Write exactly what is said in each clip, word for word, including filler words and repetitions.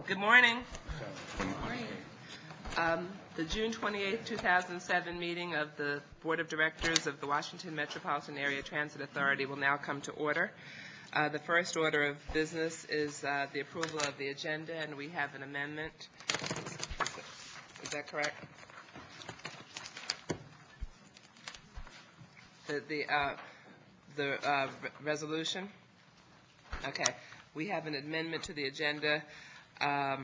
Good morning. Good morning. Um, the June twenty-eighth, two thousand seven meeting of the Board of Directors of the Washington Metropolitan Area Transit Authority will now come to order. Uh, the first order of business is uh, the approval of the agenda, and we have an amendment. Is that correct? The the uh, the uh, re- resolution. Okay, we have an amendment to the agenda um,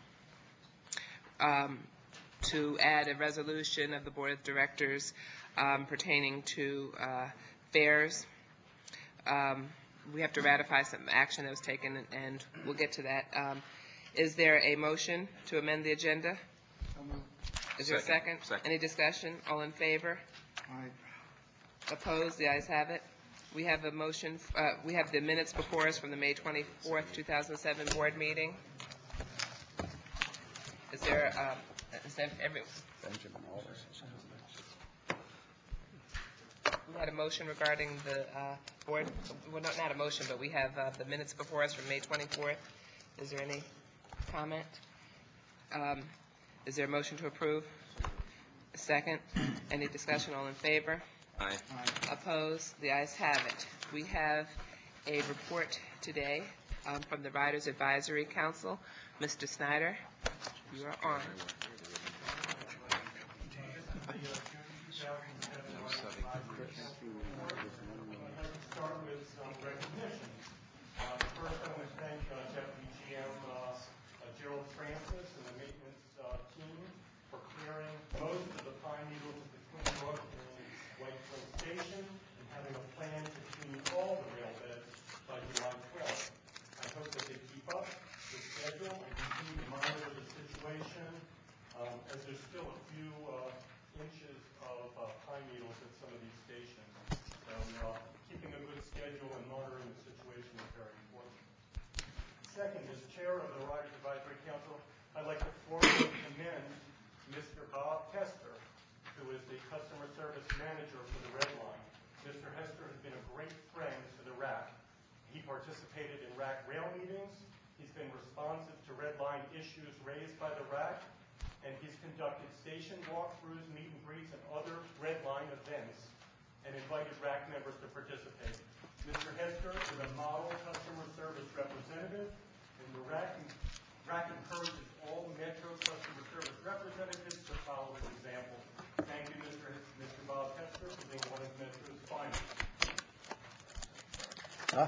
um, to add a resolution of the Board of Directors um, pertaining to uh, fares. Um, we have to ratify some action that was taken, and, and we'll get to that. Um, is there a motion to amend the agenda? Is there a second? Second. Any discussion? All in favor? Aye. Opposed? The ayes have it. We have a motion, uh, we have the minutes before us from the May twenty-fourth, two thousand seven board meeting. Is there, um, is there every, Benjamin Alders. we had a motion regarding the uh, board, well, not, not a motion, but we have uh, the minutes before us from May twenty-fourth. Is there any comment? Um, is there a motion to approve? A second. Any discussion? All in favor? Aye. Opposed? The ayes have it. We have a report today um, from the Riders Advisory Council. Mister Snyder, you are on. Start with some recognition. Uh, first, I want to thank uh, Deputy G M uh, uh, Gerald Francis and the maintenance uh, team for clearing most of the pine needles at the Twin Brook and White Cliff Station and having a plan to clean all the rail beds by July twelfth. I hope that they keep up the schedule and continue to monitor the situation um, as there's still a few uh, inches of uh, pine needles at some of these stations. So uh, keeping a good schedule and monitoring the situation is very important. Second, as chair of the Riders Advisory Council, I'd like to formally commend Mister Bob Hester, who is the customer service manager for the Red Line. Mister Hester has been a great friend to the R A C. He participated in R A C rail meetings. He's been responsive to Red Line issues raised by the R A C, and he's conducted station walkthroughs, meet and greets, and other Red Line events, and invited R A C members to participate. Mister Hester is a model customer service representative, and the R A C, R A C encourages all Metro customer service representatives to follow his example. Thank you, Mister H- Mister Bob Hester, for being one of Metro's finest. Huh?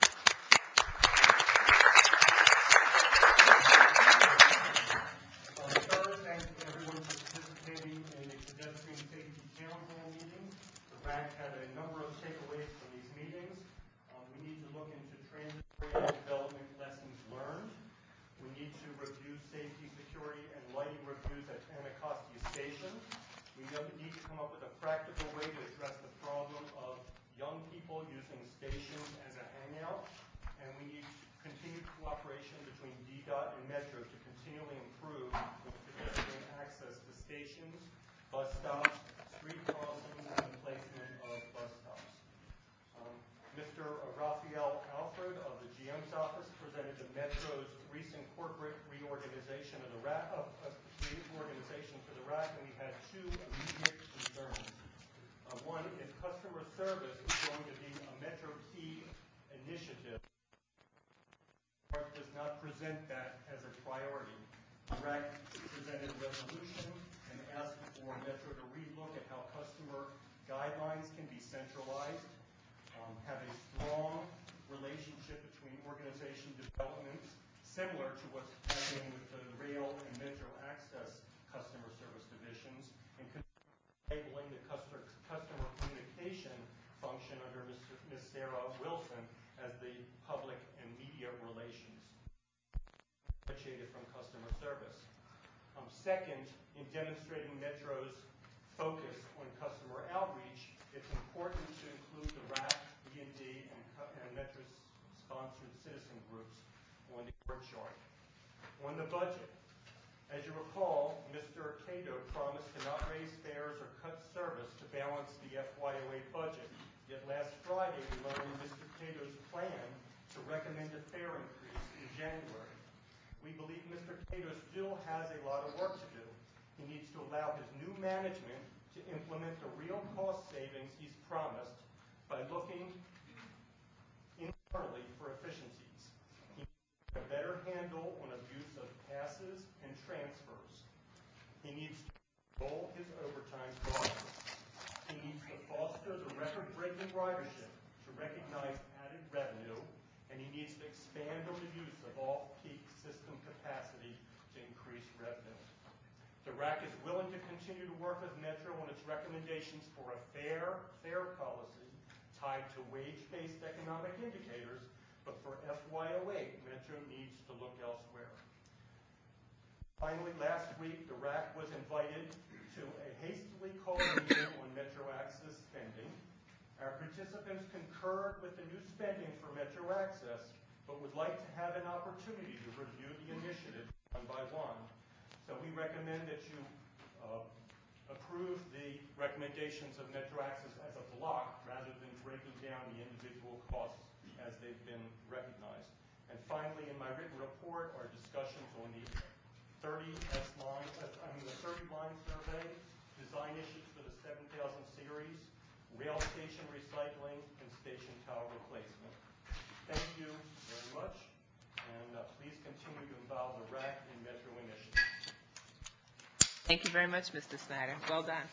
Uh, third, thank you to everyone for participating in the pedestrian safety town hall meeting. The R A C had a number of takeaways from these meetings. Um, we need to look into transit development lessons learned. We need to review safety, security, and lighting reviews at Anacostia Station. We need to come up with a practical way to address the problem of young people using stations as a hangout. And we need continued cooperation between D DOT and Metro to continually improve the pedestrian access to stations, bus stops, street crossings, and the placement of bus stops. Um, Mister Raphael Alfred of the G M's office presented the Metro's recent corporate reorganization of the R A C, of, of reorganization for the R A C, and we had two immediate concerns. Uh, one is customer service is going to be a Metro key initiative. Does not present that as a priority. The R A C presented a resolution and asked for Metro to relook at how customer guidelines can be centralized, um, have a strong relationship between organization developments, similar to what's happening with the rail and Metro Access customer service divisions, and enabling the customer, customer communication function under Miz Sarah Wilson as the public and media relations, differentiated from customer service. Um, second, in demonstrating Metro's focus on customer outreach, it's important to include the R A C, B and D, and, and Metro-sponsored citizen groups on the org chart. On the budget, as you recall, Mister Cato promised to not raise fares or cut service to balance the F Y O eight budget. Yet last Friday, we learned Mister Cato's plan to recommend a fare increase in January. We believe Mister Cato still has a lot of work to do. He needs to allow his new management to implement the real cost savings he's promised by looking internally for efficiencies. He needs a better handle on abuse of passes and transfers. He needs to control his overtime costs. He needs to foster the record-breaking ridership to recognize added revenue, and he needs to expand on the use of off-peak system capacity to increase revenue. The R A C is willing to continue to work with Metro on its recommendations for a fair, fair policy tied to wage-based economic indicators, but for F Y oh eight, Metro needs to look elsewhere. Finally, last week, the R A C was invited to a hastily called meeting on Metro Access spending. Our participants concurred with the new spending for Metro Access, but would like to have an opportunity to review the initiative one by one. So we recommend that you uh, approve the recommendations of Metro Access as a block rather than breaking down the individual costs as they've been recognized. And finally, in my written report are discussions on the thirty S line, uh, I mean the thirty line survey, design issues for the seven thousand series, rail station recycling, and station tower replacement. Thank you very much, and uh, please continue to involve the R A C in Metro initiatives. Thank you very much, Mister Snyder. Well done.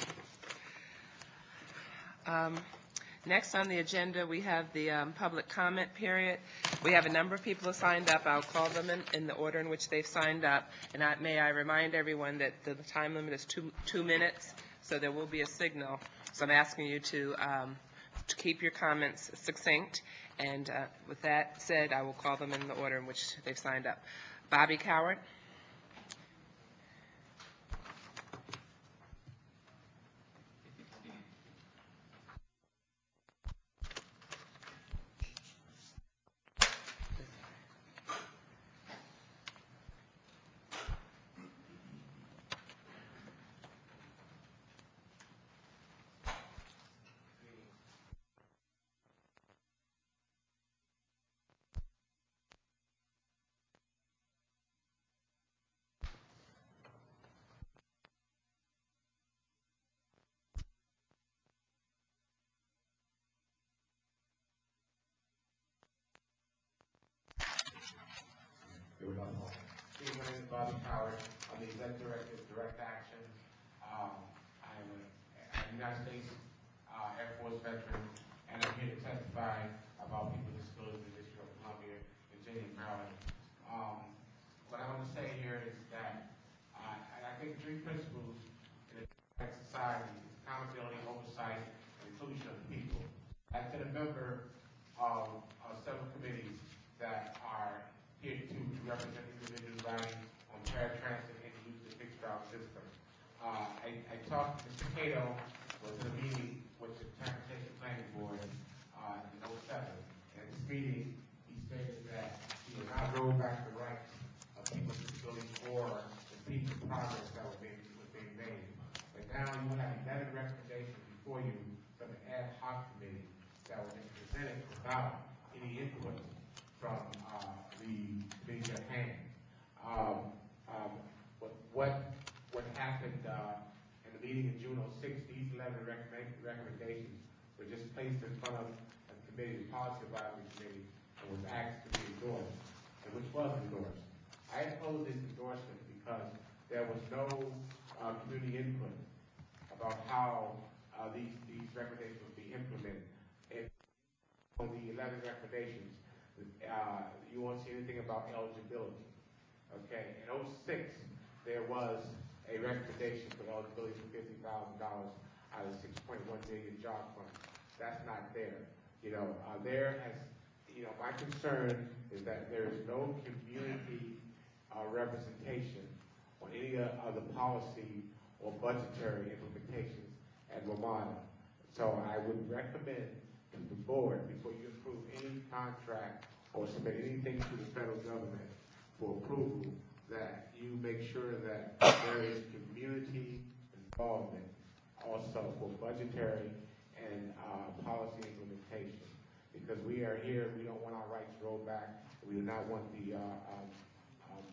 Um, next on the agenda, we have the um, public comment period. We have a number of people who signed up. I'll call them in, in the order in which they've signed up. And I, may I remind everyone that the, the time limit is two, two minutes, so there will be a signal. So I'm asking you to, um, to keep your comments succinct. And uh, with that said, I will call them in the order in which they've signed up. Bobby Coward. My name is Bobby Howard. I'm the Executive Director of Direct Action. Um, I'm a, a United States uh, Air Force veteran, and I'm here to testify about people with disabilities in the District of Columbia and Virginia, Maryland. Um, what I want to say here is that uh, I think three principles in a democratic society is accountability, oversight, and inclusion of the people. I've been a member of uh, several committees that are here to represent individuals riding on paratransit and use the fixed route system. Uh, I, I talked to Mister Cato, was in a meeting with the Transportation Planning Board uh, in oh seven. At this meeting, he stated that he would not roll back the rights of people with disabilities or the piece of progress that was being, was being made. But now you have eleven recommendations before you from the ad hoc committee that was presented without any input from uh, the committee at hand. Um, um, what, what what happened uh, in the meeting in June oh six, these eleven recommend, recommendations were just placed in front of the committee, the policy advisory committee, and was asked to be endorsed, and which was endorsed. I opposed this endorsement because there was no uh, community input about how uh, these, these recommendations would be implemented. And on the eleven recommendations, Uh, you won't see anything about eligibility. Okay, in oh six, there was a recommendation for eligibility for fifty thousand dollars out of six point one million job funds. That's not there. You know, uh, there has, you know, my concern is that there is no community uh, representation on any uh, of the policy or budgetary implementations at Ramada. So I would recommend to the board, before you approve any contract or submit anything to the federal government for approval, that you make sure that there is community involvement also for budgetary and uh, policy implementation. Because we are here, we don't want our rights rolled back. We do not want the uh, um, um,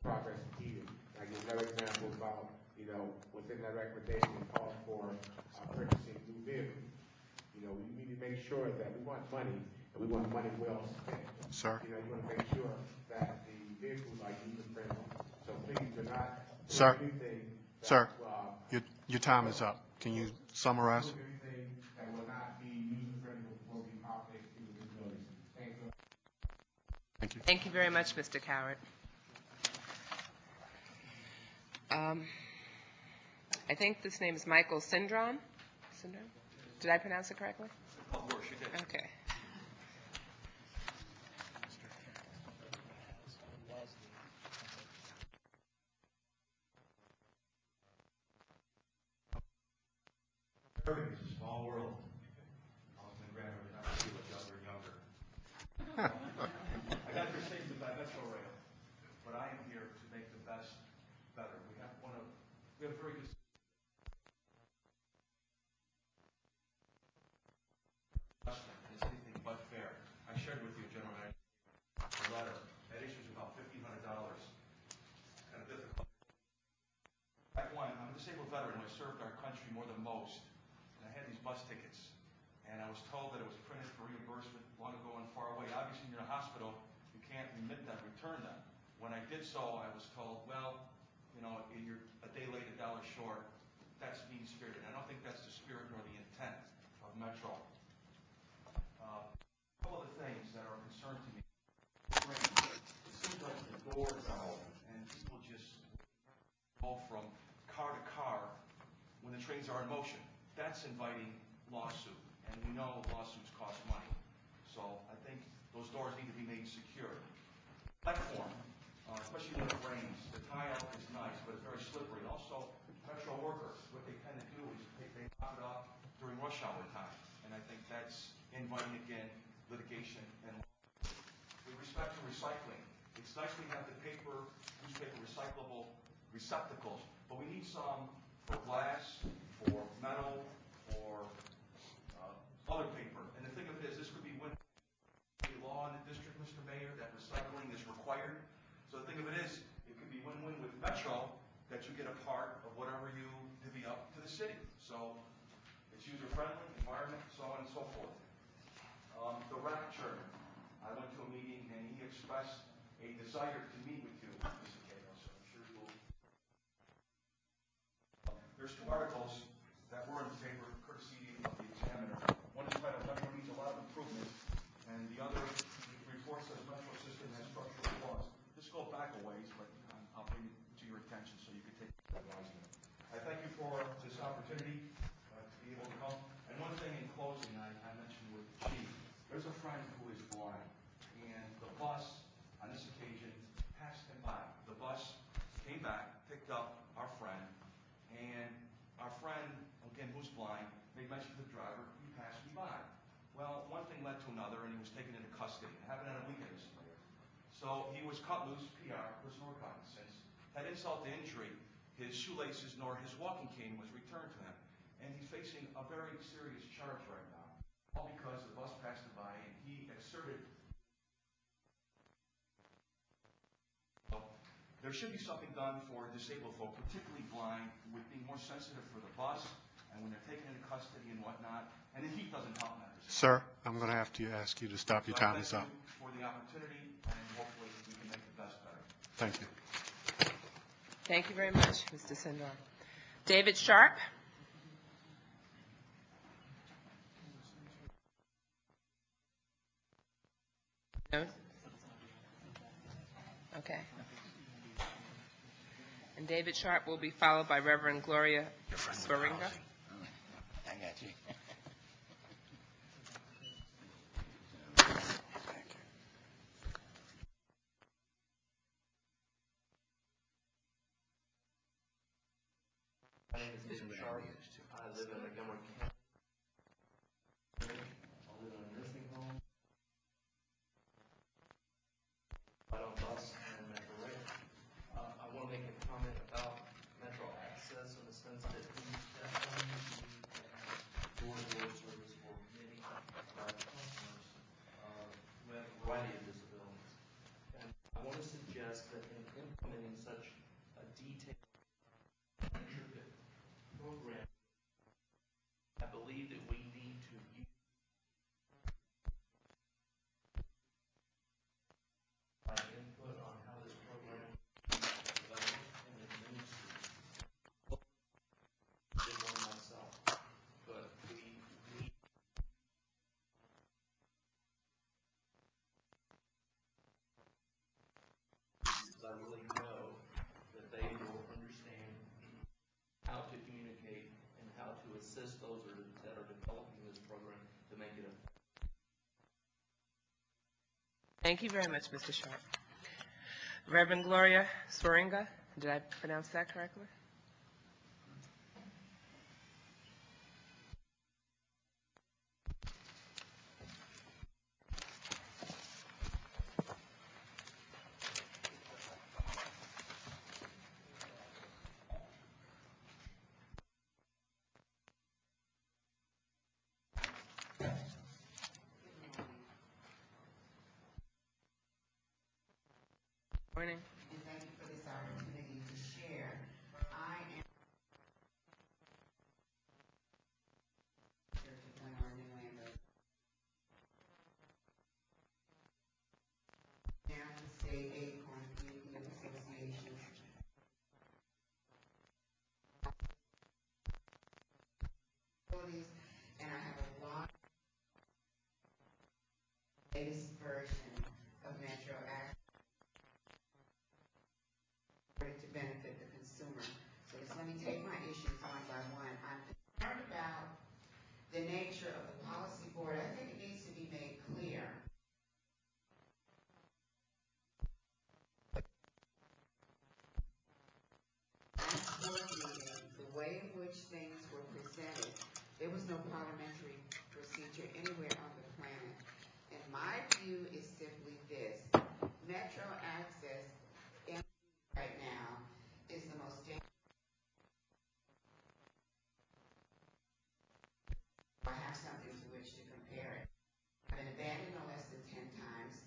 progress needed. I give another example about, you know, within that recommendation, it calls for uh, purchasing new vehicles. You know, we need to make sure that we want money, and we want money well spent. Sir. You know, you want to make sure that the vehicles are user-friendly. So please do not do Sir. anything that, Sir, uh, your, your time is up. Can you summarize? do anything that will not be user-friendly before we operate through this building. Thank you. Thank you. Thank you very much, Mister Coward. Um, I think this name is Michael Syndrome. Syndrome? Did I pronounce it correctly? Of course you did. Okay. It's a small world. Austin and Grand Rapids, I feel like younger and younger. I got your statement by Metro Rail, but I am here to make the best better. We have one of, we have a very good adjustment, and it's anything but fair. I shared with you, gentlemen, a letter. That issue is about fifteen hundred dollars. Kind of difficult. Back one, I'm a disabled veteran who has served our country more than most. I had these bus tickets, and I was told that it was printed for reimbursement long ago and far away. Obviously, in your hospital, you can't remit them, return them. When I did so, I was told, well, you know, you're a day late, a dollar short. That's mean-spirited. I don't think that's the spirit nor the intent of Metro. Uh, a couple of the things that are a concern to me. It seems like the doors are open, and people just go from car to car when the trains are in motion. That's inviting lawsuit, and we know lawsuits cost money. So I think those doors need to be made secure. Platform, uh, especially when it rains, the tile is nice, but it's very slippery. Also, Metro workers, what they tend to do is they, they knock it up during rush hour time, and I think that's inviting, again, litigation. And with respect to recycling, it's nice we have the paper, newspaper recyclable receptacles, but we need some for glass, for metal, for uh, other paper. And the thing of it is, this could be win law in the district, Mister Mayor, that recycling is required. So the thing of it is, it could be win-win with Metro that you get a part of whatever you divvy up to the city. So it's user-friendly, environment, so on and so forth. Um, the R A C chairman, I went to a meeting and he expressed a desire to meet with you, Mister Cato, so I'm sure you'll. There's two articles that were in favor, courtesy of the Examiner. One is titled Metro Needs a Lot of Improvement, and the other report says Metro System has structural flaws. This goes back a ways, but um, I'll bring it to your attention so you can take it wisely. I thank you for this opportunity uh, to be able to come. And one thing in closing, I, I mentioned with the chief, there's a friend who is blind, and the bus on this occasion passed him by. The bus came back, picked up our friend, and our friend, again, who's blind, made mention to the driver, he passed me by. Well, one thing led to another, and he was taken into custody. It happened on a weekend, Mister Mayor. So he was cut loose, P R, personal recognizance. Had insult to injury, his shoelaces nor his walking cane was returned to him. And he's facing a very serious charge right now, all because the bus passed him by and he exerted. There should be something done for disabled folk, particularly blind, with being more sensitive for the bus and when they're taken into custody and whatnot. And the heat doesn't help matters. Sir, I'm going to have to ask you to stop. Your So I time is thank up. you for the opportunity, and hopefully we can make the best better. Thank you. Thank you very much, Mister Syndrome. David Sharp? No? Okay. And David Sharp will be followed by Reverend Gloria Swaringa. I got you. My name is David Sharp. I live in Montgomery County. I live in a nursing home. I don't bus and Metro Rail. Uh, I want to make a comment about Metro Access in the sense that we definitely need to have door-to-door service for many of our customers uh, who have a variety of disabilities. And I want to suggest that in implementing such a detailed, intricate program, I believe that we need to use my input on how this program is developed and administered. I did one myself, but we need because I really know that they will understand how to communicate and how to assist those that are, that are developing this program to make it effective. Thank you very much, Mister Sharp. Reverend Gloria Swaringa, did I pronounce that correctly? Morning. And thank you for this opportunity to share. I am Church of Glenarm and Lambert. Maryland State Acorn Community Youth Association. And I have a lot of the latest version of Metro Act to benefit the consumer. So just let me take my issues one by one. I'm concerned about the nature of the policy board. I think it needs to be made clear. Last board meeting, the way in which things were presented, there was no parliamentary procedure anywhere on the planet. And my view is simply this. Metro Access right now is the most dangerous. I have something to which to compare it. I've been abandoned no less than ten times.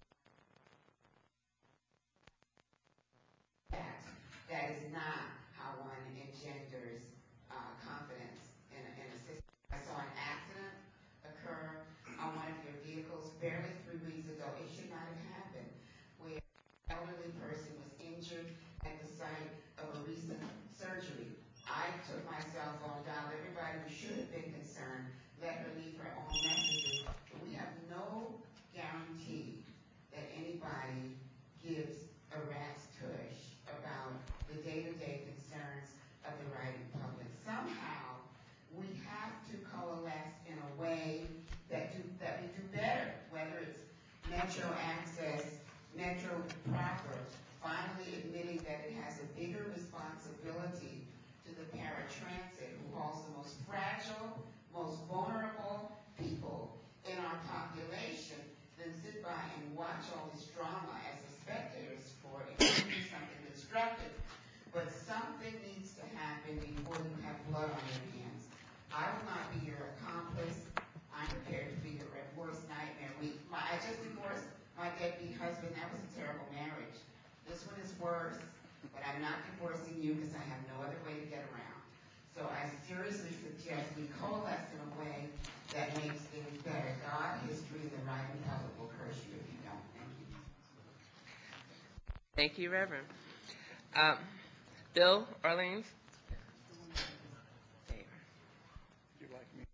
That, that is not how one engenders uh, confidence in a, in a system. I saw an accident occur on one of your vehicles barely three weeks ago. It should not have happened. Where an elderly person was injured at the site of a recent surgery. I took my cell phone, dialed everybody who should have been concerned, let her leave her own messages. But we have no guarantee that anybody gives a rat's tush about the day-to-day concerns of the writing public. Somehow, we have to coalesce in a way that do that we do better, whether it's Metro Access, Metro proper, finally admitting that it has a bigger responsibility to the paratransit who holds the most fragile, most vulnerable people in our population than sit by and watch all this drama as the spectators for it. It can be something constructive, but something needs to happen before you have blood on your hands. I will not be your accomplice. I'm prepared to be your worst nightmare. We, my, I just divorced my deadbeat husband. That was a terrible marriage. This one is worse, but I'm not divorcing you because I have no other way to get around. So I seriously suggest we coalesce in a way that makes things better. God, history, and the writing public will curse you if you don't. Thank you. Thank you, Reverend. Um, Bill Orleans. You'd like me?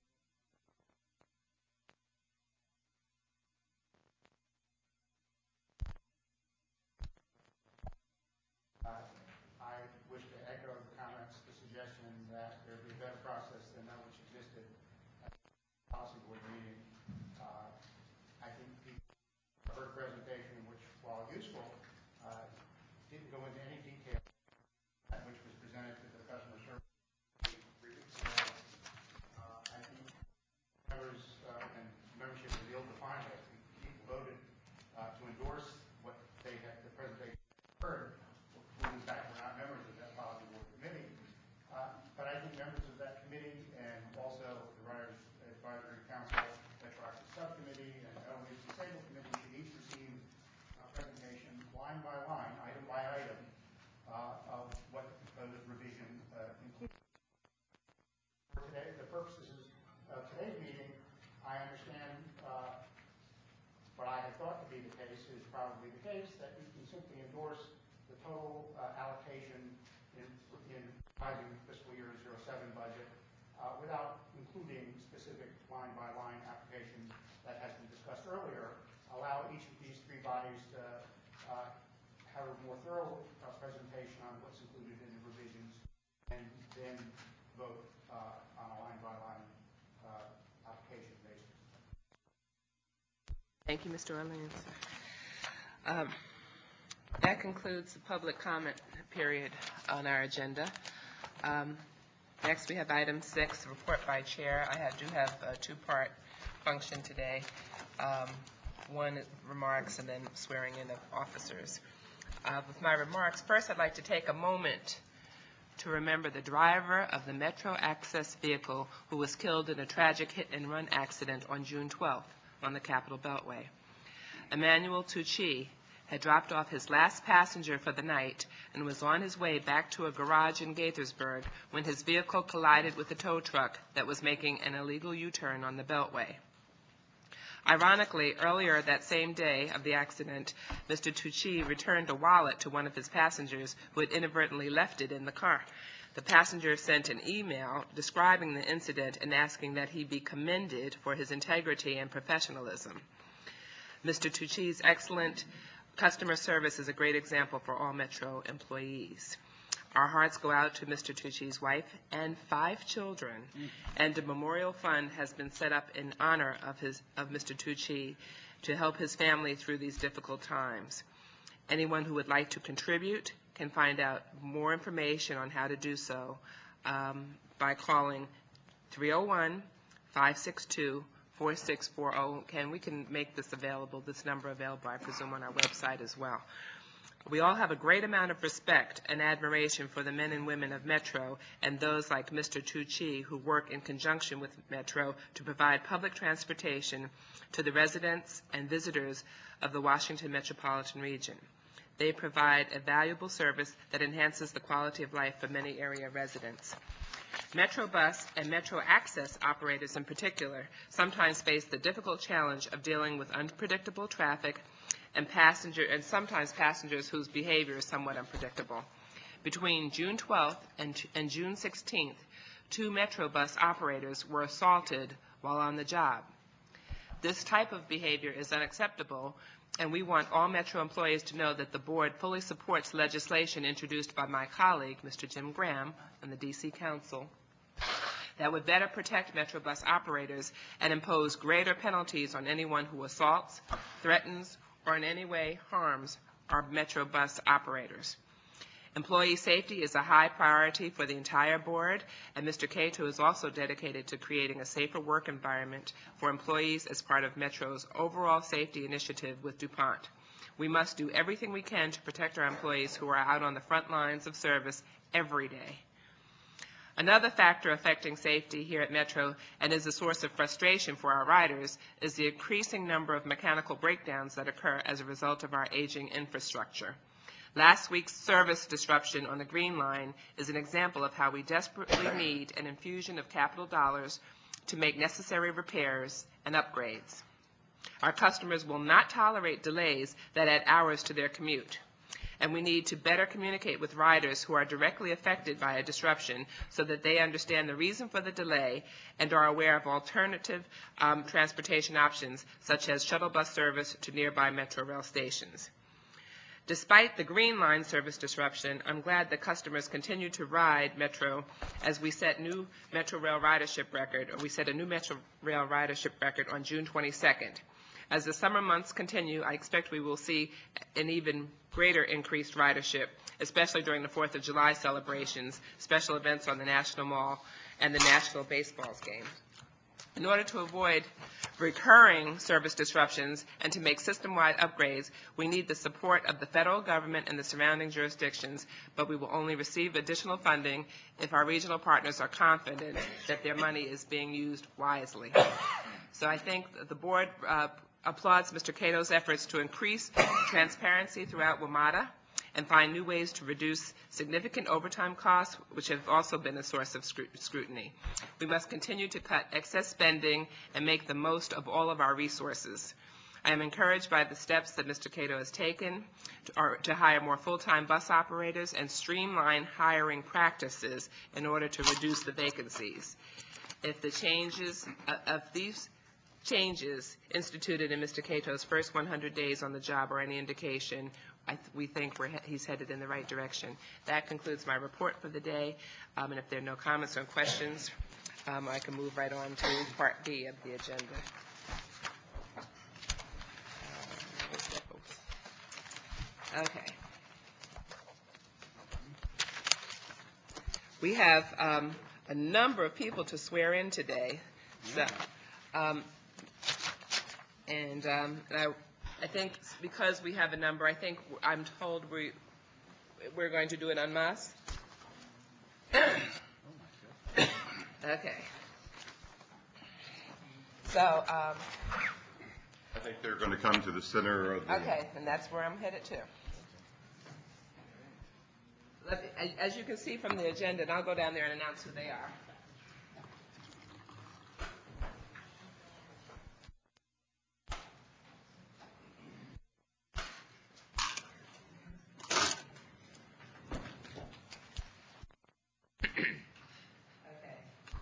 Uh, I wish to echo the comments, the suggestion that there be a better process than that which existed at the policy board meeting. Uh, I think the first presentation, which, while useful, uh, didn't go into any detail, that which was presented to the customer service three weeks ago. Uh, I think members uh, and membership was ill-defined. I think people voted uh, to endorse what they had, the presentation heard. In fact, we're not members of that policy board committee. Uh, but I think members of that committee and also the Writers Advisory Council, Metro Access Subcommittee, and Elderly Disabled Committee should each receive a presentation line by line, item by item, probably the case, that you can simply endorse the total uh, allocation in, in revising fiscal year zero seven budget uh, without including specific line-by-line applications that has been discussed earlier. Allow each of these three bodies to uh, have a more thorough uh, presentation on what's included in the revisions, and then vote uh, on a line-by-line uh, application basis. Thank you, Mister Orleans. Um, that concludes the public comment period on our agenda. Um, next, we have item six, report by chair. I have, do have a two-part function today. Um, one remarks and then swearing in of officers. Uh, with my remarks, first I'd like to take a moment to remember the driver of the Metro Access vehicle who was killed in a tragic hit-and-run accident on June twelfth on the Capitol Beltway. Emmanuel Tucci had dropped off his last passenger for the night and was on his way back to a garage in Gaithersburg when his vehicle collided with a tow truck that was making an illegal U-turn on the Beltway. Ironically, earlier that same day of the accident, Mister Tucci returned a wallet to one of his passengers who had inadvertently left it in the car. The passenger sent an email describing the incident and asking that he be commended for his integrity and professionalism. Mister Tucci's excellent customer service is a great example for all Metro employees. Our hearts go out to Mister Tucci's wife and five children, and a memorial fund has been set up in honor of his of Mister Tucci to help his family through these difficult times. Anyone who would like to contribute can find out more information on how to do so um, by calling three oh one, five six two, four six four zero. Ken, we can make this available, this number available, I presume, on our website as well. We all have a great amount of respect and admiration for the men and women of Metro and those like Mister Tucci who work in conjunction with Metro to provide public transportation to the residents and visitors of the Washington metropolitan region. They provide a valuable service that enhances the quality of life for many area residents. Metro Bus and Metro Access operators in particular sometimes face the difficult challenge of dealing with unpredictable traffic and passenger and sometimes passengers whose behavior is somewhat unpredictable. Between June twelfth and, and June sixteenth, two Metro Bus operators were assaulted while on the job. This type of behavior is unacceptable, and we want all Metro employees to know that the board fully supports legislation introduced by my colleague, Mister Jim Graham, and the D C Council that would better protect Metro Bus operators and impose greater penalties on anyone who assaults, threatens, or in any way harms our Metro Bus operators. Employee safety is a high priority for the entire board, and Mister Cato is also dedicated to creating a safer work environment for employees as part of Metro's overall safety initiative with DuPont. We must do everything we can to protect our employees who are out on the front lines of service every day. Another factor affecting safety here at Metro, and is a source of frustration for our riders, is the increasing number of mechanical breakdowns that occur as a result of our aging infrastructure. Last week's service disruption on the Green Line is an example of how we desperately need an infusion of capital dollars to make necessary repairs and upgrades. Our customers will not tolerate delays that add hours to their commute, and we need to better communicate with riders who are directly affected by a disruption so that they understand the reason for the delay and are aware of alternative um, transportation options, such as shuttle bus service to nearby Metro rail stations. Despite the Green Line service disruption, I'm glad that customers continue to ride Metro as we set new Metro Rail ridership record, or we set a new Metro Rail ridership record on June twenty-second. As the summer months continue, I expect we will see an even greater increased ridership, especially during the fourth of July celebrations, special events on the National Mall, and the National Baseballs game. In order to avoid recurring service disruptions and to make system-wide upgrades, we need the support of the federal government and the surrounding jurisdictions, but we will only receive additional funding if our regional partners are confident that their money is being used wisely. So I think the board uh, applauds Mister Cato's efforts to increase transparency throughout WMATA and find new ways to reduce significant overtime costs, which have also been a source of scrutiny. We must continue to cut excess spending and make the most of all of our resources. I am encouraged by the steps that Mister Cato has taken to, or, to hire more full-time bus operators and streamline hiring practices in order to reduce the vacancies. If the changes uh, of these changes instituted in Mister Cato's first one hundred days on the job are any indication, I th- we think we're he- he's headed in the right direction. That concludes my report for the day, um, and if there are no comments or questions, um, I can move right on to Part B of the agenda. Okay. We have um, a number of people to swear in today. So, um, and um, and I, I think because we have a number, I think I'm told we, we're going to do it en masse. Okay. So, um, I think they're going to come to the center of the... okay, and that's where I'm headed to. Let me, as you can see from the agenda, and I'll go down there and announce who they are. Okay.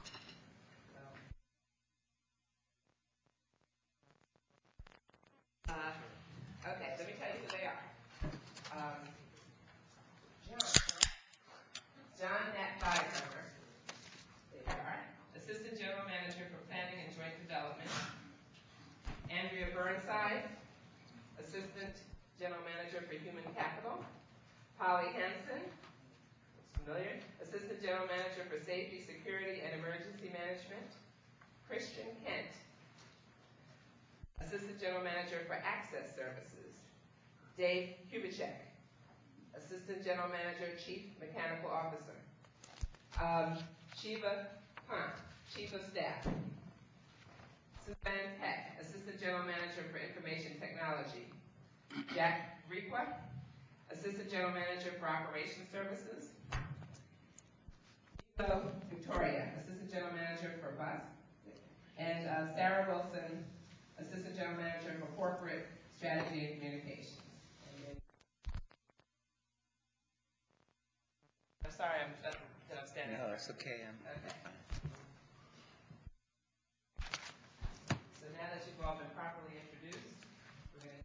So, uh, okay, let me tell you who they are. Um, John, John Nat Beisberger, there you are, Assistant General Manager for Planning and Joint Development. Andrea Burnside, Assistant General Manager for Human Capital. Polly Hansen, familiar, Assistant General Manager for Safety, Security, and Emergency Management. Christian Kent, Assistant General Manager for Access Services. Dave Kubicek, Assistant General Manager, Chief Mechanical Officer. Um, Shiva Pant, Chief of Staff. Suzanne Peck, Assistant General Manager for Information Technology. Jack Requa, Assistant General Manager for Operations Services. Eva Victoria, Assistant General Manager for Bus. And uh, Sarah Wilson, Assistant General Manager for Corporate Strategy and Communications. I'm sorry, I'm, uh, that I'm standing. No, it's okay. I'm Okay. So now that you've all been properly introduced, we're going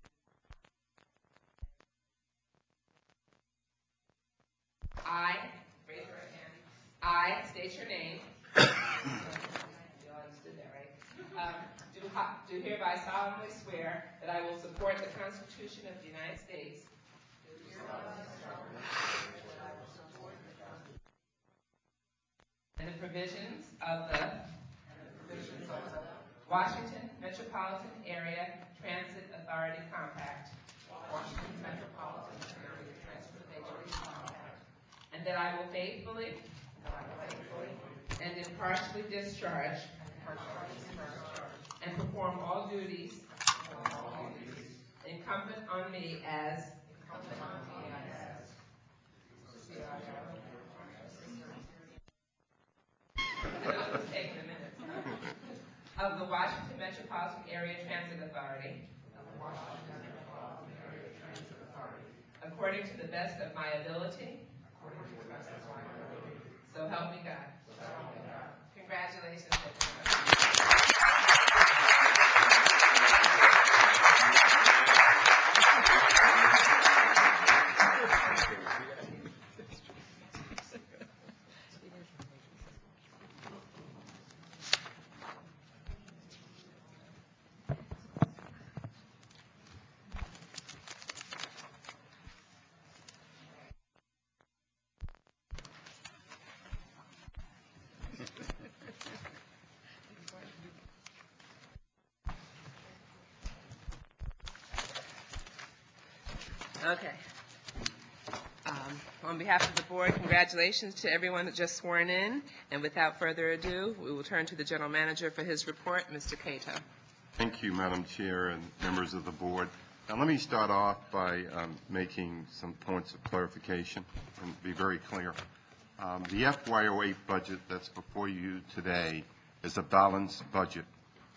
to... I, raise your right hand. I state your name. You all understood that, right? Um, do, do hereby solemnly swear that I will support the Constitution of the United States. And the provisions of the Washington Metropolitan Area Transit Authority Compact. Washington Metropolitan Area Transportation Compact. And that I will faithfully and impartially discharge and perform all duties incumbent on me as taking a minute. Of the Washington Metropolitan Area Transit Authority. According to the best of my ability. So help me God. Congratulations, everyone. Okay. Um, on behalf of the board, congratulations to everyone that just sworn in. And without further ado, we will turn to the general manager for his report, Mister Cato. Thank you, Madam Chair and members of the board. Now, let me start off by um, making some points of clarification and be very clear. Um, the F Y oh eight budget that's before you today is a balanced budget.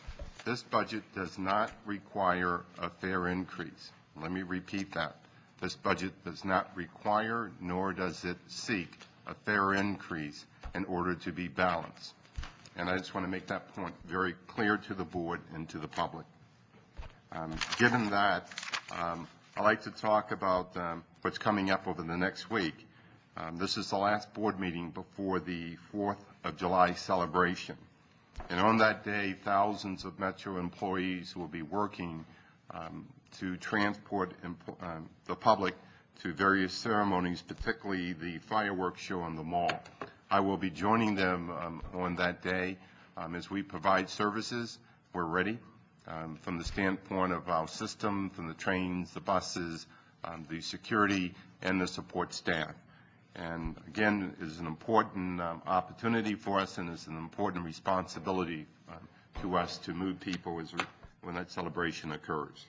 This budget does not require a fare increase. Let me repeat that. This budget does not require, nor does it seek, a fare increase in order to be balanced. And I just want to make that point very clear to the board and to the public. Um, given that, um, I'd like to talk about um, what's coming up over the next week. Um, this is the last board meeting before the fourth of July celebration. And on that day, thousands of Metro employees will be working um, to transport um, the public to various ceremonies, particularly the fireworks show on the mall. I will be joining them um, on that day um, as we provide services. We're ready um, from the standpoint of our system, from the trains, the buses, um, the security, and the support staff. And again, it is an important um, opportunity for us, and it's an important responsibility um, to us to move people as we, when that celebration occurs.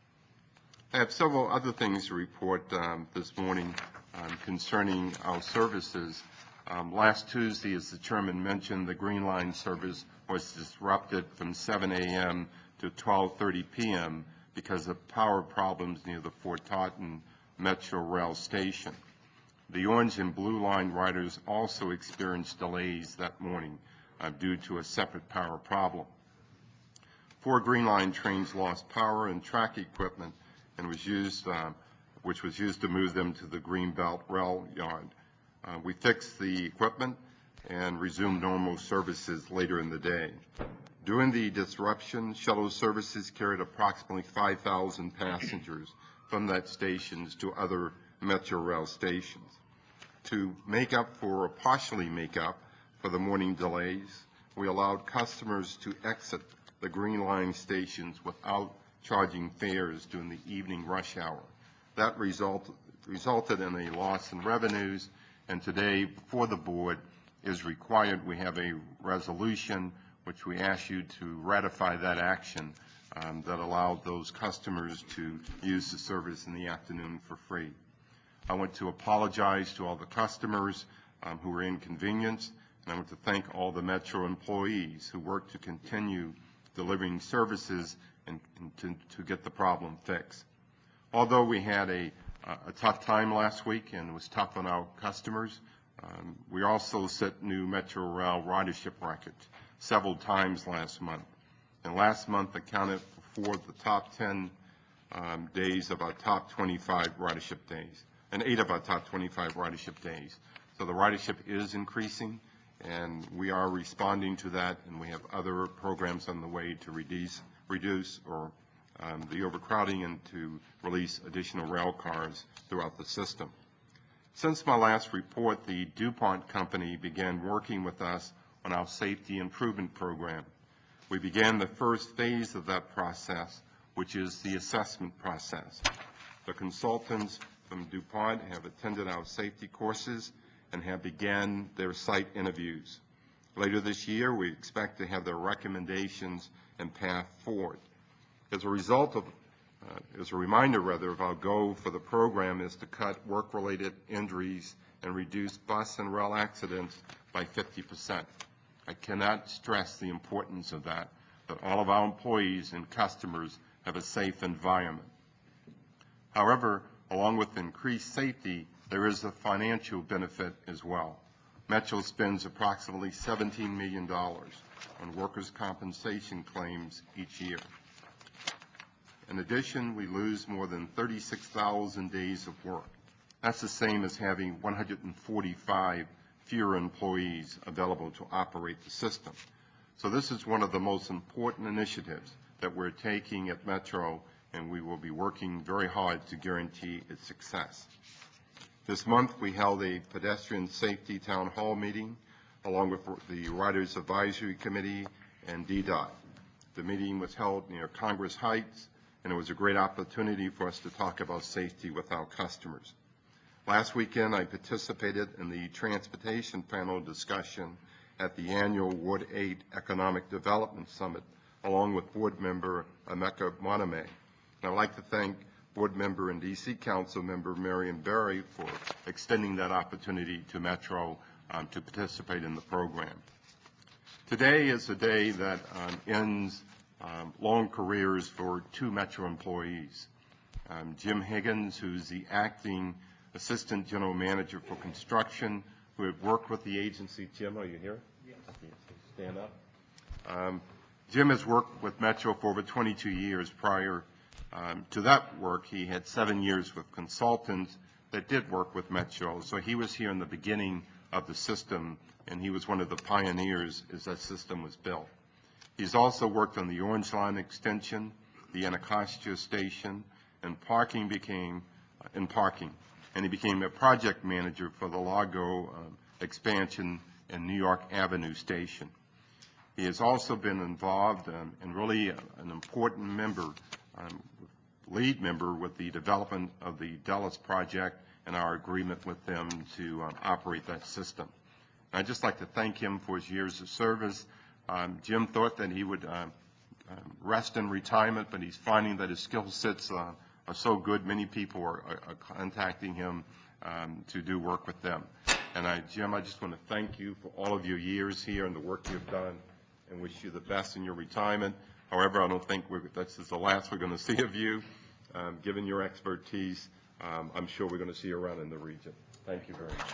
I have several other things to report um, this morning um, concerning our services. Um, last Tuesday, as the chairman mentioned, the Green Line service was disrupted from seven a m to twelve thirty p m because of power problems near the Fort Taunton Metro Rail station. The Orange and Blue Line riders also experienced delays that morning uh, due to a separate power problem. Four Green Line trains lost power and track equipment, and was used, uh, which was used to move them to the Greenbelt Rail Yard. Uh, we fixed the equipment and resumed normal services later in the day. During the disruption, shuttle services carried approximately five thousand passengers from that stations to other Metro Rail stations. To make up for, or partially make up for the morning delays, we allowed customers to exit the Green Line stations without charging fares during the evening rush hour. That result, resulted in a loss in revenues, and today, before the board, is required we have a resolution which we ask you to ratify that action um, that allowed those customers to use the service in the afternoon for free. I want to apologize to all the customers um, who were inconvenienced, and I want to thank all the Metro employees who worked to continue delivering services and, and to, to get the problem fixed. Although we had a, a tough time last week and it was tough on our customers, um, we also set new Metro Rail ridership records several times last month. And last month accounted for the top ten um, days of our top twenty-five ridership days, and eight of our top twenty-five ridership days. So the ridership is increasing, and we are responding to that, and we have other programs on the way to reduce, reduce or um, the overcrowding and to release additional rail cars throughout the system. Since my last report, the DuPont company began working with us on our safety improvement program. We began the first phase of that process, which is the assessment process. The consultants from DuPont have attended our safety courses and have began their site interviews. Later this year, we expect to have their recommendations and path forward. As a result of, uh, as a reminder rather, of our goal for the program is to cut work-related injuries and reduce bus and rail accidents by fifty percent. I cannot stress the importance of that, that all of our employees and customers have a safe environment. However, along with increased safety, there is a financial benefit as well. Metro spends approximately seventeen million dollars on workers' compensation claims each year. In addition, we lose more than thirty-six thousand days of work. That's the same as having one hundred forty-five fewer employees available to operate the system. So this is one of the most important initiatives that we're taking at Metro, and we will be working very hard to guarantee its success. This month, we held a pedestrian safety town hall meeting along with the Riders Advisory Committee and D DOT. The meeting was held near Congress Heights, and it was a great opportunity for us to talk about safety with our customers. Last weekend, I participated in the transportation panel discussion at the annual Ward eight Economic Development Summit, along with board member Emeka Moname. And I'd like to thank board member and D C Council member Marion Berry for extending that opportunity to Metro um, to participate in the program. Today is a day that um, ends um, long careers for two Metro employees. Um, Jim Higgins, who's the acting Assistant General Manager for Construction, who had worked with the agency. Jim, are you here? Yes. Stand up. Um, Jim has worked with Metro for over twenty-two years. Prior um, to that work, he had seven years with consultants that did work with Metro. So he was here in the beginning of the system, and he was one of the pioneers as that system was built. He's also worked on the Orange Line extension, the Anacostia station, and parking became, uh, in parking. And he became a project manager for the Largo um, expansion in New York Avenue station. He has also been involved um, and really uh, an important member, um, lead member with the development of the Dallas project and our agreement with them to um, operate that system. And I'd just like to thank him for his years of service. Um, Jim thought that he would uh, um, rest in retirement, but he's finding that his skill sets uh, are so good, many people are, are, are contacting him um, to do work with them. And I, Jim, I just want to thank you for all of your years here and the work you've done, and wish you the best in your retirement. However, I don't think we're, this is the last we're going to see of you. Um, given your expertise, um, I'm sure we're going to see you around in the region. Thank you very much.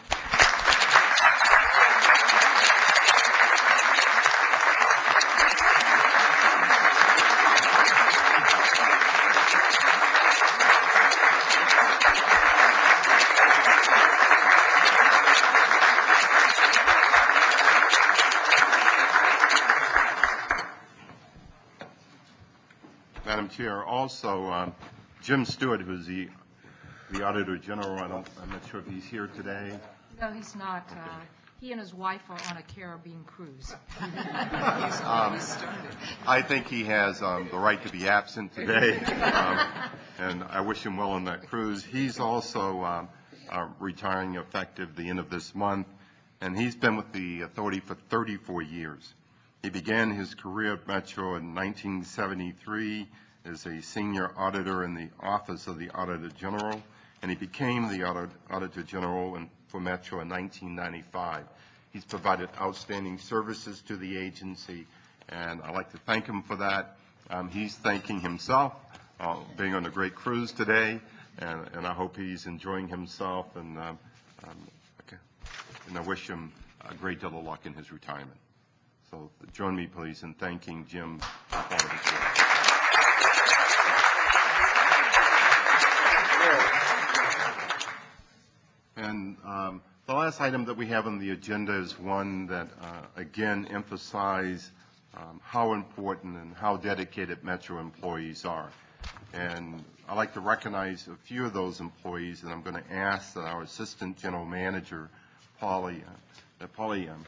Madam Chair, also um, Jim Stewart, who's the, the Auditor General, I don't, I'm not sure if he's here today. No, he's not. Uh, he and his wife are on a Caribbean cruise. Um, I think he has um, the right to be absent today, um, and I wish him well on that cruise. He's also um, uh, retiring effective the end of this month, and he's been with the authority for thirty-four years. He began his career at Metro in nineteen seventy-three as a senior auditor in the Office of the Auditor General, and he became the Audit Auditor General in, for Metro in nineteen ninety-five. He's provided outstanding services to the agency, and I'd like to thank him for that. Um, he's thanking himself, uh, being on a great cruise today, and, and I hope he's enjoying himself, and, um, um, okay. and I wish him a great deal of luck in his retirement. So join me, please, in thanking Jim for all of his work. And um, the last item that we have on the agenda is one that, uh, again, emphasizes um, how important and how dedicated Metro employees are. And I'd like to recognize a few of those employees, and I'm going to ask that our Assistant General Manager, Polly, uh, Polly um,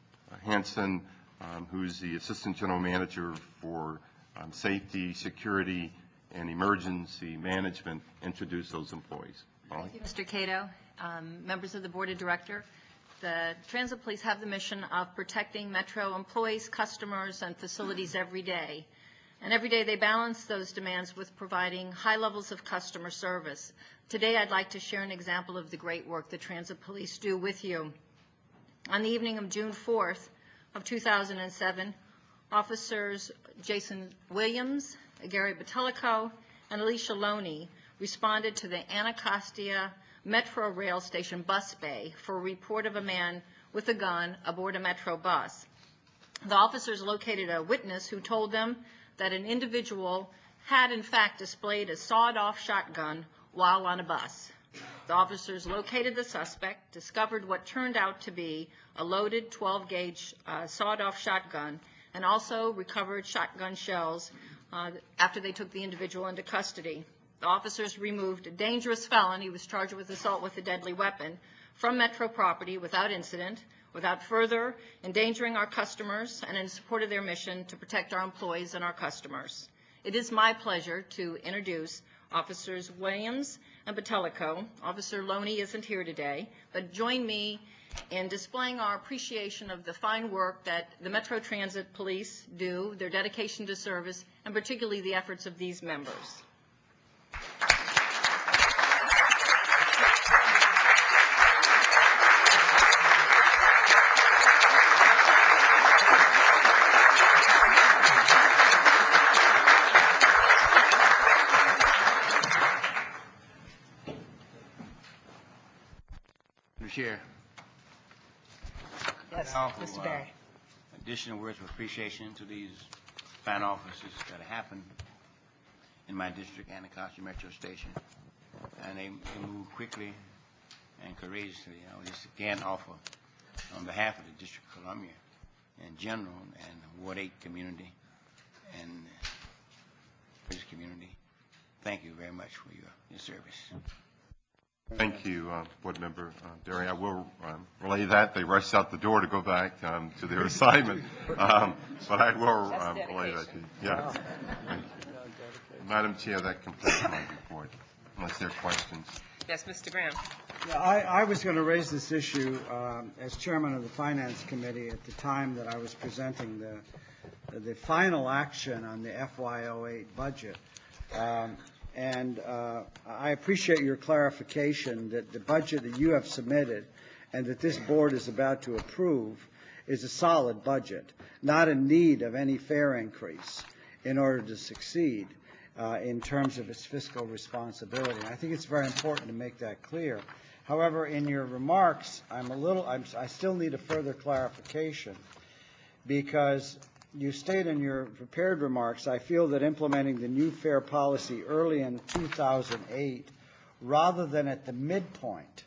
Hanson, Um, who's the Assistant General Manager for um, Safety, Security, and Emergency Management, introduce those employees. Molly? Thank you, Mister Cato. Um, members of the Board of Directors, the Transit Police have the mission of protecting Metro employees, customers, and facilities every day. And every day they balance those demands with providing high levels of customer service. Today I'd like to share an example of the great work the Transit Police do with you. On the evening of June fourth, of two thousand seven, officers Jason Williams, Gary Batelico, and Alicia Loney responded to the Anacostia Metro Rail Station bus bay for a report of a man with a gun aboard a Metro bus. The officers located a witness who told them that an individual had in fact displayed a sawed-off shotgun while on a bus. The officers located the suspect, discovered what turned out to be a loaded twelve gauge uh, sawed-off shotgun, and also recovered shotgun shells uh, after they took the individual into custody. The officers removed a dangerous felon, he was charged with assault with a deadly weapon, from Metro property without incident, without further endangering our customers, and in support of their mission to protect our employees and our customers. It is my pleasure to introduce Officers Williams and Batelico. Officer Loney isn't here today, but join me in displaying our appreciation of the fine work that the Metro Transit Police do, their dedication to service, and particularly the efforts of these members. Mister Chair. Yes, Now for, Mister uh, Barry. Additional words of appreciation to these fine officers that have happened in my district, Anacostia Metro Station. And they, they move quickly and courageously. I would just again offer, on behalf of the District of Columbia in general and the Ward eight community and this community, thank you very much for your, your service. Thank you, uh, Board Member uh, Derry. I will um, relay that. They rushed out the door to go back um, to their assignment, um, but I will um, relay that to you. Yeah. Thank you. Madam Chair, that completes my report, unless there are questions. Yes, Mister Graham. Yeah, I, I was going to raise this issue um, as chairman of the Finance Committee at the time that I was presenting the, the final action on the F Y oh eight budget. Um, And uh, I appreciate your clarification that the budget that you have submitted and that this board is about to approve is a solid budget, not in need of any fare increase in order to succeed uh, in terms of its fiscal responsibility. I think it's very important to make that clear. However, in your remarks, I'm a little, I'm, I still need a further clarification, because you state in your prepared remarks, I feel that implementing the new fare policy early in two thousand eight, rather than at the midpoint,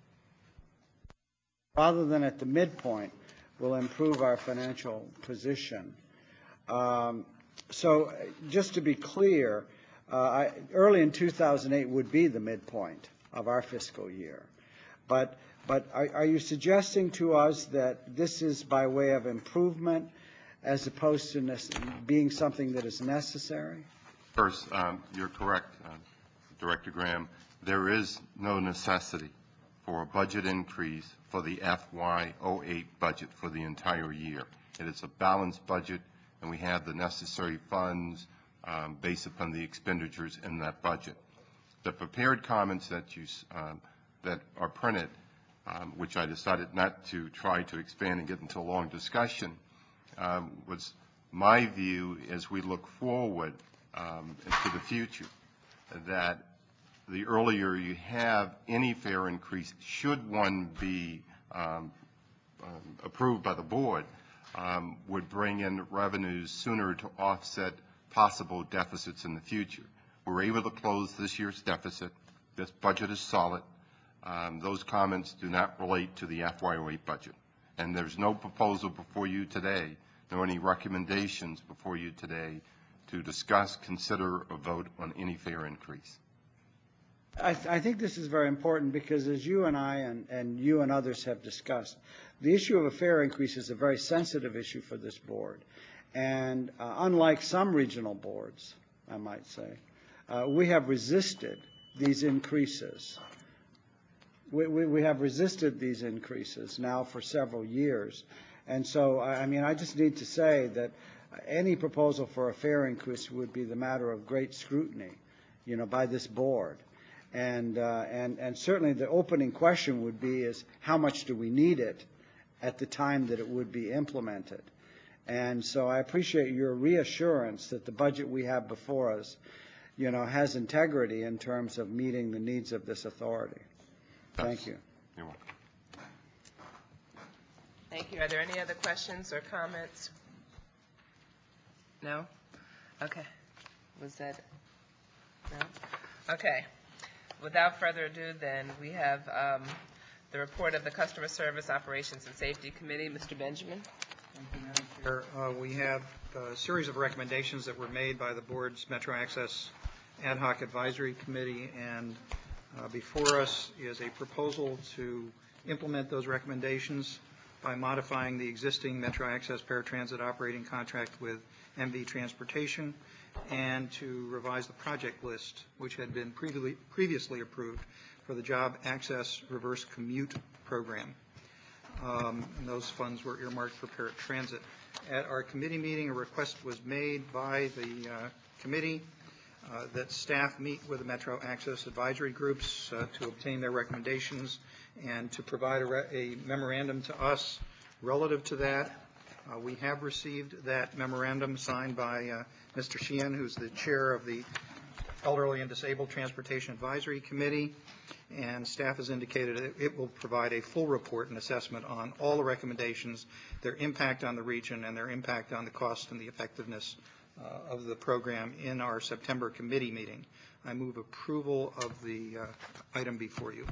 rather than at the midpoint, will improve our financial position. Um, so just to be clear, uh, I, early in two thousand eight would be the midpoint of our fiscal year. But, but are, are you suggesting to us that this is by way of improvement as opposed to being something that is necessary? First, um, you're correct, uh, Director Graham. There is no necessity for a budget increase for the F Y oh eight budget for the entire year. It is a balanced budget, and we have the necessary funds um, based upon the expenditures in that budget. The prepared comments that you um, that are printed, um, which I decided not to try to expand and get into a long discussion, Um, was my view as we look forward um, into the future, that the earlier you have any fare increase, should one be um, um, approved by the board, um, would bring in revenues sooner to offset possible deficits in the future. We're able to close this year's deficit. This budget is solid. Um, those comments do not relate to the F Y oh eight budget. And there's no proposal before you today, nor any recommendations before you today to discuss, consider, or vote on any fare increase. I, th I think this is very important because, as you and I and, and you and others have discussed, the issue of a fare increase is a very sensitive issue for this board. And uh, unlike some regional boards, I might say, uh, we have resisted these increases. We, we, we have resisted these increases now for several years. And so, I mean, I just need to say that any proposal for a fare increase would be the matter of great scrutiny, you know, by this board. And, uh, and, and certainly the opening question would be is how much do we need it at the time that it would be implemented? And so I appreciate your reassurance that the budget we have before us, you know, has integrity in terms of meeting the needs of this authority. Thank you. You're welcome. Thank you. Are there any other questions or comments? No? Okay. Was that? No? Okay. Without further ado, then, we have um, the report of the Customer Service Operations and Safety Committee. Mister Benjamin. Thank you, Madam Chair. Uh, we have a series of recommendations that were made by the board's Metro Access Ad Hoc Advisory Committee, and uh, before us is a proposal to implement those recommendations by modifying the existing Metro Access Paratransit operating contract with M V Transportation, and to revise the project list, which had been previously, previously approved for the Job Access Reverse Commute Program. Um, and those funds were earmarked for paratransit. At our committee meeting, a request was made by the uh, committee uh, that staff meet with the Metro Access advisory groups uh, to obtain their recommendations and to provide a, re a memorandum to us relative to that. Uh, we have received that memorandum signed by uh, Mister Sheehan, who's the chair of the Elderly and Disabled Transportation Advisory Committee, and staff has indicated it- it will provide a full report and assessment on all the recommendations, their impact on the region, and their impact on the cost and the effectiveness uh, of the program in our September committee meeting. I move approval of the uh, item before you.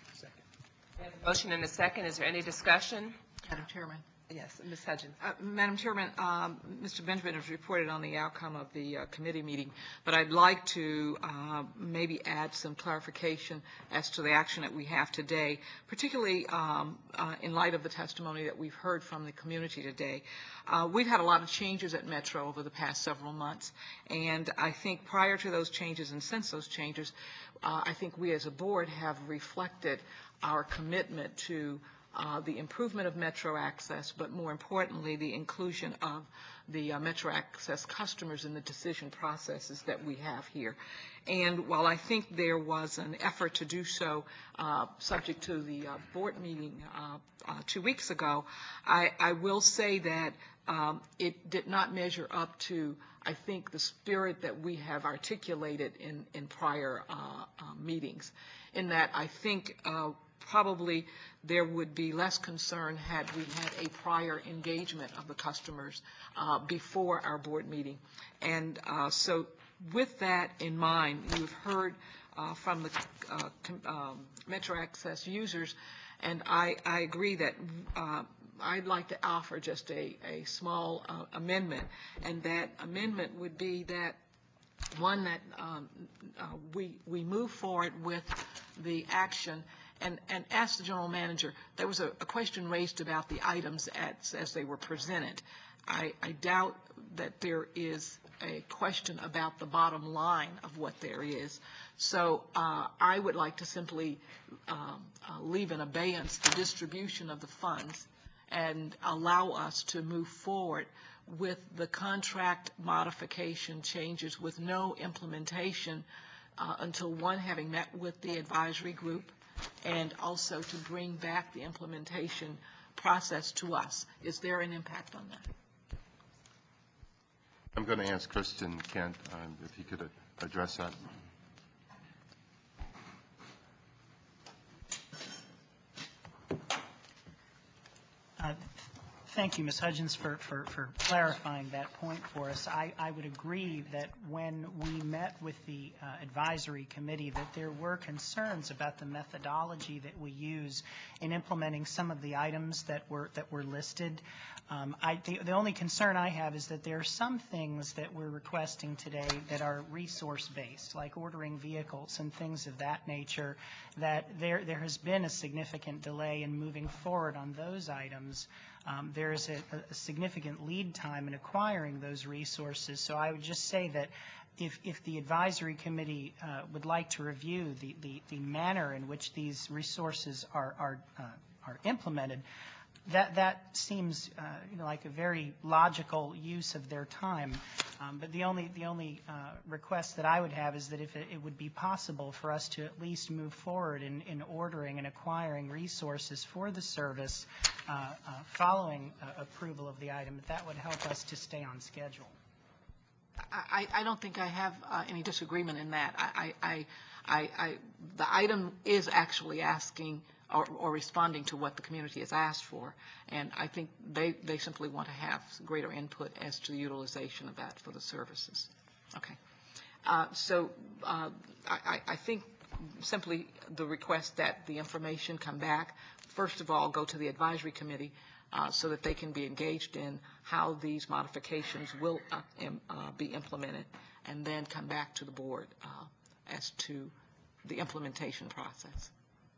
We have a motion and a second. Is there any discussion? Madam Chairman. Yes, Miz Hudgens. Uh, Madam Chairman, um, Mister Benjamin has reported on the outcome of the uh, committee meeting, but I'd like to uh, maybe add some clarification as to the action that we have today, particularly um, uh, in light of the testimony that we've heard from the community today. Uh, we've had a lot of changes at Metro over the past several months, and I think prior to those changes and since those changes, uh, I think we as a board have reflected our commitment to Uh, the improvement of Metro Access, but more importantly, the inclusion of the uh, Metro Access customers in the decision processes that we have here. And while I think there was an effort to do so, uh, subject to the uh, board meeting uh, uh, two weeks ago, I, I will say that um, it did not measure up to, I think, the spirit that we have articulated in, in prior uh, uh, meetings, in that I think uh, probably there would be less concern had we had a prior engagement of the customers uh, before our board meeting. And uh, so with that in mind, you've heard uh, from the uh, com- um, Metro Access users, and I, I agree that uh, I'd like to offer just a, a small uh, amendment, and that amendment would be that one, that um, uh, we, we move forward with the action and, and ask the general manager. There was a, a question raised about the items as, as they were presented. I, I doubt that there is a question about the bottom line of what there is. So uh, I would like to simply um, uh, leave in abeyance the distribution of the funds and allow us to move forward with the contract modification changes with no implementation uh, until one, having met with the advisory group, and also to bring back the implementation process to us. Is there an impact on that? I'm going to ask Kristen Kent um, if he could uh, address that. Uh, Thank you, Miz Hudgens, for, for, for clarifying that point for us. I, I would agree that when we met with the uh, advisory committee that there were concerns about the methodology that we use in implementing some of the items that were that were listed. Um, I, the, the only concern I have is that there are some things that we're requesting today that are resource-based, like ordering vehicles and things of that nature, that there, there has been a significant delay in moving forward on those items. Um, there is a, a significant lead time in acquiring those resources. So I would just say that if, if the advisory committee uh, would like to review the, the, the manner in which these resources are, are, uh, are implemented, that, that seems uh, you know, like a very logical use of their time. Um, but the only, the only uh, request that I would have is that if it, it would be possible for us to at least move forward in, in ordering and acquiring resources for the service uh, uh, following uh, approval of the item, that would help us to stay on schedule. I, I don't think I have uh, any disagreement in that. I, I, I, I, the item is actually asking or, or responding to what the community has asked for, and I think they, they simply want to have greater input as to the utilization of that for the services. Okay. Uh, so uh, I, I think simply the request that the information come back, first of all, go to the advisory committee uh, so that they can be engaged in how these modifications will uh, im, uh, be implemented, and then come back to the board uh, as to the implementation process.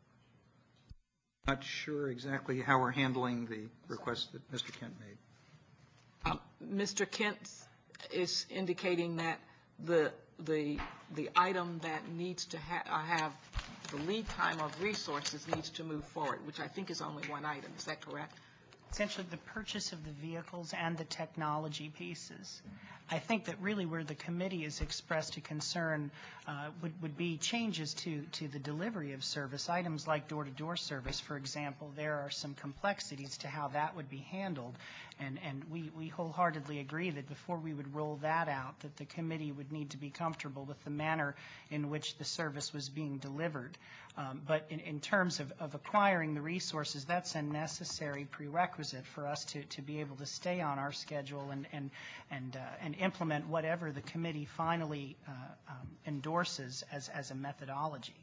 Not sure exactly how we're handling the request that Mister Kent made. Um, Mister Kent is indicating that the the the item that needs to ha uh, have the lead time of resources needs to move forward, which I think is only one item. Is that correct? essentially the purchase of the vehicles and the technology pieces. I think that really where the committee has expressed a concern uh, would, would be changes to, to the delivery of service. Items like door-to-door service, for example, there are some complexities to how that would be handled. And, and we, we wholeheartedly agree that before we would roll that out, that the committee would need to be comfortable with the manner in which the service was being delivered. Um, but in, in terms of, of acquiring the resources, that's a necessary prerequisite for us to, to be able to stay on our schedule and, and, and, uh, and implement whatever the committee finally uh, um, endorses as, as a methodology.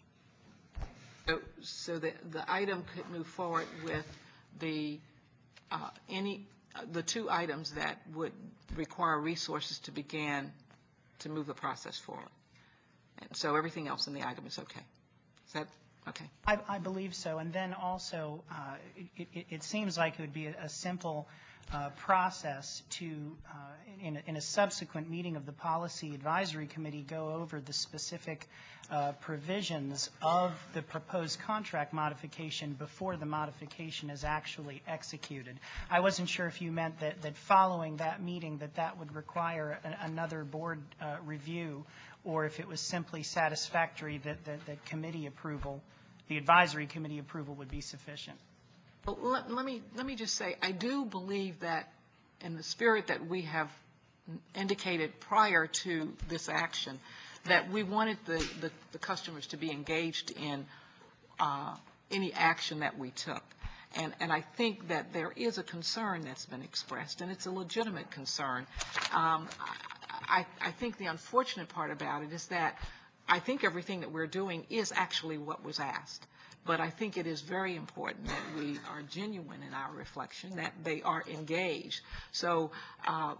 So, so the, the item could move forward with the, uh, any, uh, the two items that would require resources to begin to move the process forward. And so everything else in the item is okay. Is that okay? I, I believe so. And then also, uh, it, it, it seems like it would be a, a simple uh, process to, uh, in, a, in a subsequent meeting of the Policy Advisory Committee, go over the specific uh, provisions of the proposed contract modification before the modification is actually executed. I wasn't sure if you meant that, that following that meeting that that would require a, another board uh, review, or if it was simply satisfactory that, that, that committee approval, the advisory committee approval would be sufficient. Well, let, let me let me just say, I do believe that in the spirit that we have indicated prior to this action, that we wanted the, the, the customers to be engaged in uh, any action that we took. And, and I think that there is a concern that's been expressed, and it's a legitimate concern. Um, I, I think the unfortunate part about it is that I think everything that we're doing is actually what was asked. But I think it is very important that we are genuine in our reflection, that they are engaged. So uh,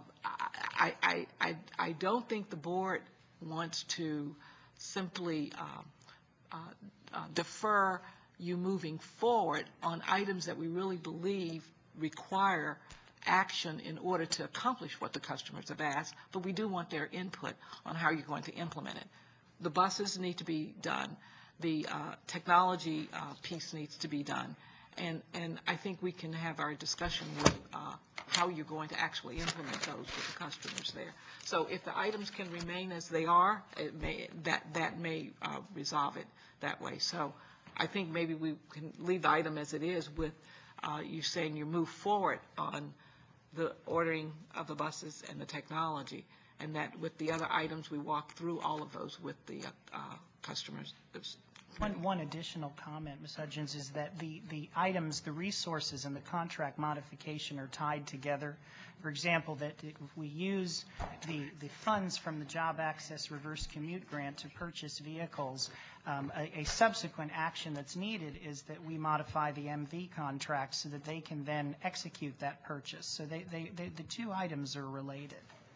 I, I, I, I don't think the board wants to simply uh, uh, uh, defer you moving forward on items that we really believe require action in order to accomplish what the customers have asked, but we do want their input on how you're going to implement it. The buses need to be done. The uh, technology uh, piece needs to be done. And, and I think we can have our discussion with uh, how you're going to actually implement those with the customers there. So if the items can remain as they are, it may, that, that may uh, resolve it that way. So I think maybe we can leave the item as it is with uh, you saying you move forward on the ordering of the buses and the technology, and that with the other items, we walk through all of those with the uh, customers. One, one additional comment, Miz Hudgens, is that the, the items, the resources and the contract modification are tied together. For example, that if we use the, the funds from the Job Access Reverse Commute Grant to purchase vehicles, um, a, a subsequent action that's needed is that we modify the M V contract so that they can then execute that purchase. So they, they, they, the two items are related.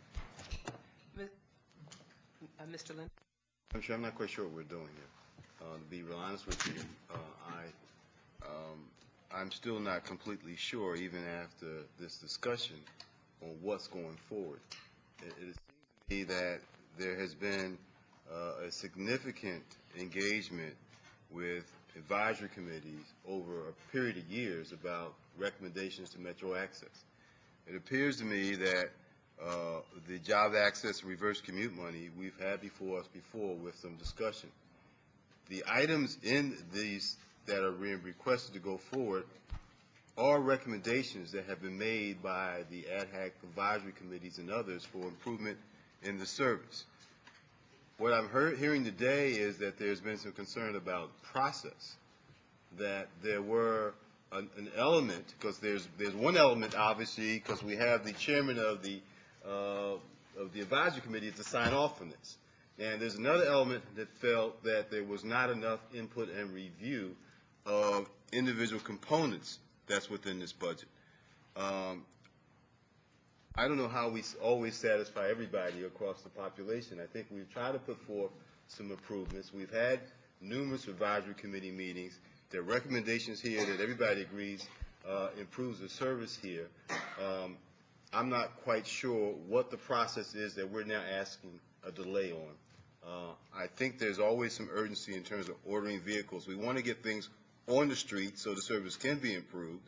Uh, Mister Lynn? I'm sure I'm not quite sure what we're doing here. Uh, to be real honest with you, uh, I, um, I'm still not completely sure, even after this discussion, on what's going forward. It, it seems to me that there has been uh, a significant engagement with advisory committees over a period of years about recommendations to Metro Access. It appears to me that uh, the Job Access Reverse Commute money we've had before us before with some discussion. The items in these that are being requested to go forward are recommendations that have been made by the ad hoc advisory committees and others for improvement in the service. What I'm heard, hearing today is that there's been some concern about process, that there were an, an element, because there's there's one element obviously, because we have the chairman of the uh, of the advisory committee to sign off on this, and there's another element that felt that there was not enough input and review of individual components that's within this budget. Um, I don't know how we always satisfy everybody across the population. I think we've tried to put forth some improvements. We've had numerous advisory committee meetings. There are recommendations here that everybody agrees uh, improves the service here. Um, I'm not quite sure what the process is that we're now asking a delay on. Uh, I think there's always some urgency in terms of ordering vehicles. We want to get things on the street so the service can be improved.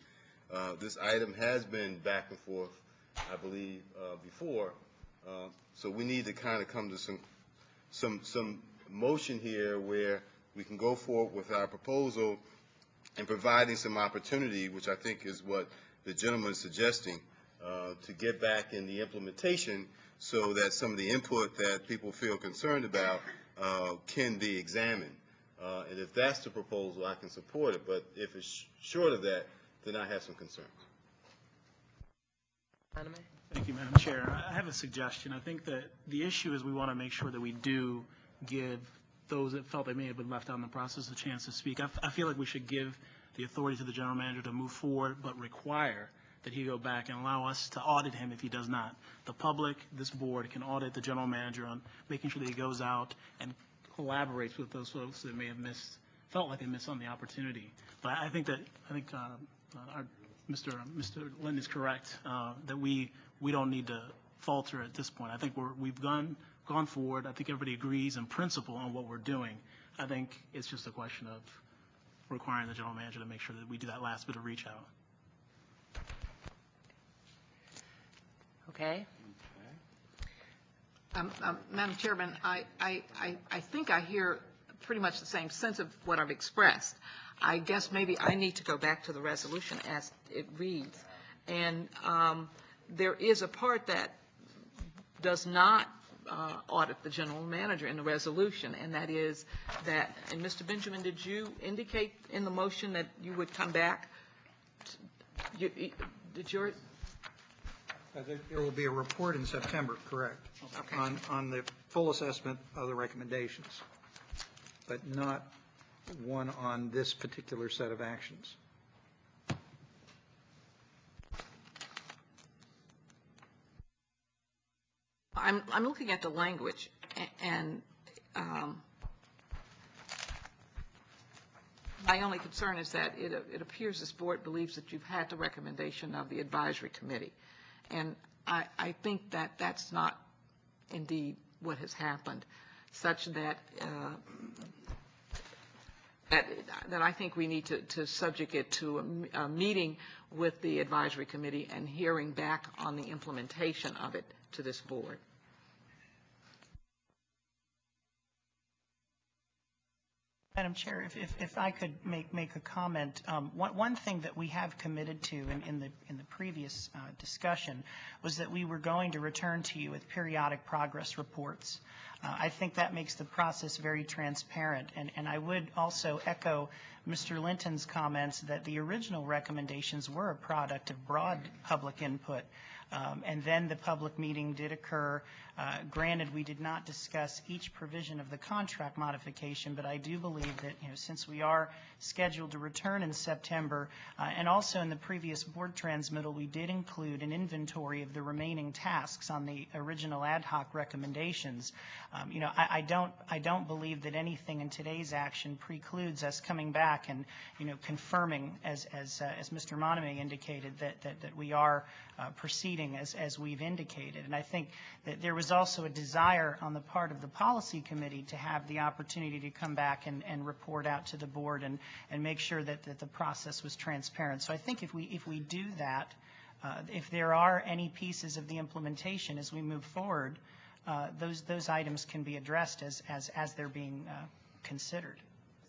Uh, This item has been back and forth, I believe, uh, before. Uh, So we need to kind of come to some, some, some motion here where we can go forward with our proposal and providing some opportunity, which I think is what the gentleman is suggesting, uh, to get back in the implementation so that some of the input that people feel concerned about uh, can be examined. Uh, And if that's the proposal, I can support it, but if it's short of that, then I have some concerns. Thank you, Madam Chair. I have a suggestion. I think that the issue is we want to make sure that we do give those that felt they may have been left out in the process a chance to speak. I, f- I feel like we should give the authority to the general manager to move forward, but require that he go back and allow us to audit him if he does not. The public, this board, can audit the general manager on making sure that he goes out and collaborates with those folks that may have missed, felt like they missed on the opportunity. But I I think that, I think uh, uh, our, Mister Mister Lynn is correct, uh, that we, we don't need to falter at this point. I think we're, we've gone, gone forward. I think everybody agrees in principle on what we're doing. I think it's just a question of requiring the general manager to make sure that we do that last bit of reach out. Okay. Um, um, Madam Chairman, I, I, I, I think I hear pretty much the same sense of what I've expressed. I guess maybe I need to go back to the resolution as it reads. And um, there is a part that does not uh, audit the general manager in the resolution, and that is that, and Mister Benjamin, did you indicate in the motion that you would come back? You, you- did your, Uh, There there will be a report in September, correct, Okay. on, on the full assessment of the recommendations, but not one on this particular set of actions. I'm, I'm looking at the language, a- and um, my only concern is that it, it appears this board believes that you've had the recommendation of the advisory committee. And I, I think that that's not indeed what has happened, such that, uh, that, that I think we need to, to subject it to a m- a meeting with the advisory committee and hearing back on the implementation of it to this board. Madam Chair, if, if, if I could make, make a comment, um, one, one thing that we have committed to in, in the, in the previous uh, discussion was that we were going to return to you with periodic progress reports. Uh, I think that makes the process very transparent, and, and I would also echo Mister Linton's comments that the original recommendations were a product of broad public input. Um, and then the public meeting did occur. Uh, granted, we did not discuss each provision of the contract modification, but I do believe that, you know, since we are scheduled to return in September, uh, and also in the previous board transmittal, we did include an inventory of the remaining tasks on the original ad hoc recommendations. Um, you know, I, I don't, I don't believe that anything in today's action precludes us coming back and, you know, confirming, as, as, uh, as Mister Moname indicated, that, that, that we are uh, proceeding as, as we've indicated. And I think that there was also a desire on the part of the policy committee to have the opportunity to come back and, and report out to the board and, and make sure that, that the process was transparent. So I think if we, if we do that, uh, if there are any pieces of the implementation as we move forward, uh, those, those items can be addressed as, as, as they're being uh, considered.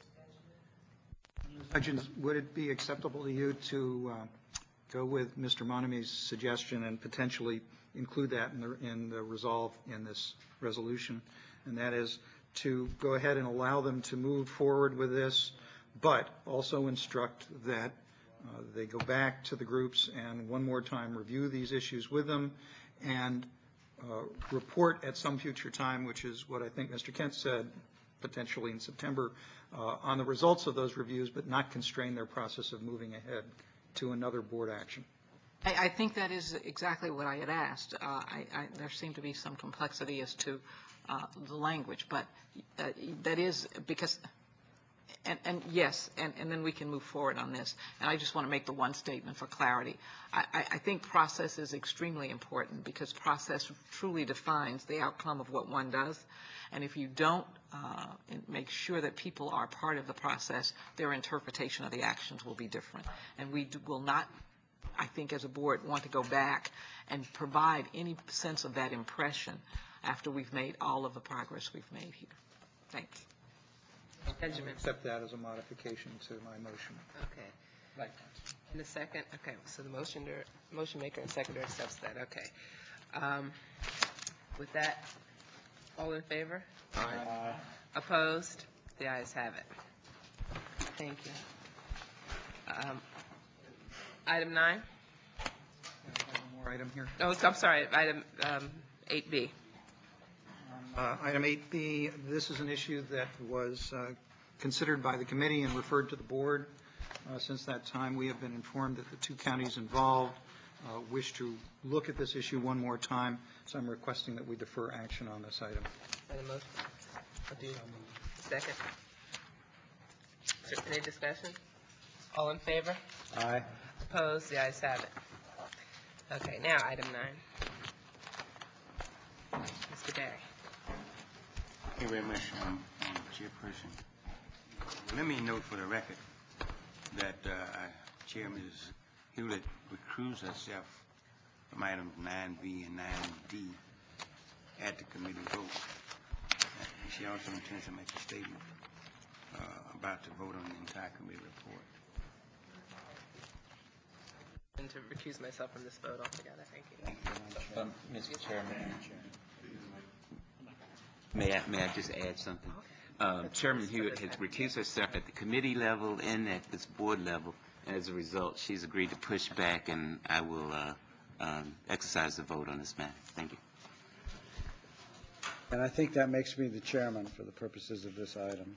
Hudgens, would it be acceptable to you to uh, go with Mister Moname's suggestion and potentially include that in the, in the resolve in this resolution? And that is to go ahead and allow them to move forward with this, but also instruct that uh, they go back to the groups and one more time review these issues with them and uh, report at some future time, which is what I think Mister Kent said, potentially in September, uh, on the results of those reviews, but not constrain their process of moving ahead to another board action. I, I think that is exactly what I had asked. Uh, I, I, there seemed to be some complexity as to uh, the language, but uh, that is because, and, and yes, and, and then we can move forward on this. And I just want to make the one statement for clarity. I, I, I think process is extremely important because process truly defines the outcome of what one does. And if you don't uh, make sure that people are part of the process, their interpretation of the actions will be different. And we do, will not I think as a board, want to go back and provide any sense of that impression after we've made all of the progress we've made here. Thanks. Benjamin. Accept that as a modification to my motion. Okay. Right. In a second, okay, so the motion, motion maker and seconder accepts that, okay. Um, With that, all in favor? Aye. Opposed? The ayes have it. Thank you. Um, Item nine? One more item here. Oh, I'm sorry, item um, eight B. Uh, Item eight B, this is an issue that was uh, considered by the committee and referred to the board. Uh, Since that time, we have been informed that the two counties involved uh, wish to look at this issue one more time, so I'm requesting that we defer action on this item. Is that a motion? Or do you- Second. Any discussion? All in favor? Aye. Opposed? The ayes have it. Okay, now item nine. Mister Barry. Thank you very much, um, um, Chairperson. Let me note for the record that uh, our Chair, Miz Hewlett, recused herself from items nine B and nine D at the committee vote. And she also intends to make a statement uh, about the vote on the entire committee report. And to recuse myself from this vote altogether. Thank you. Um, Mister Chairman, may I, may I just add something? Um, Chairman Hewitt has recused herself at the committee level and at this board level, and as a result, she's agreed to push back, and I will uh, um, exercise the vote on this matter. Thank you. And I think that makes me the chairman for the purposes of this item.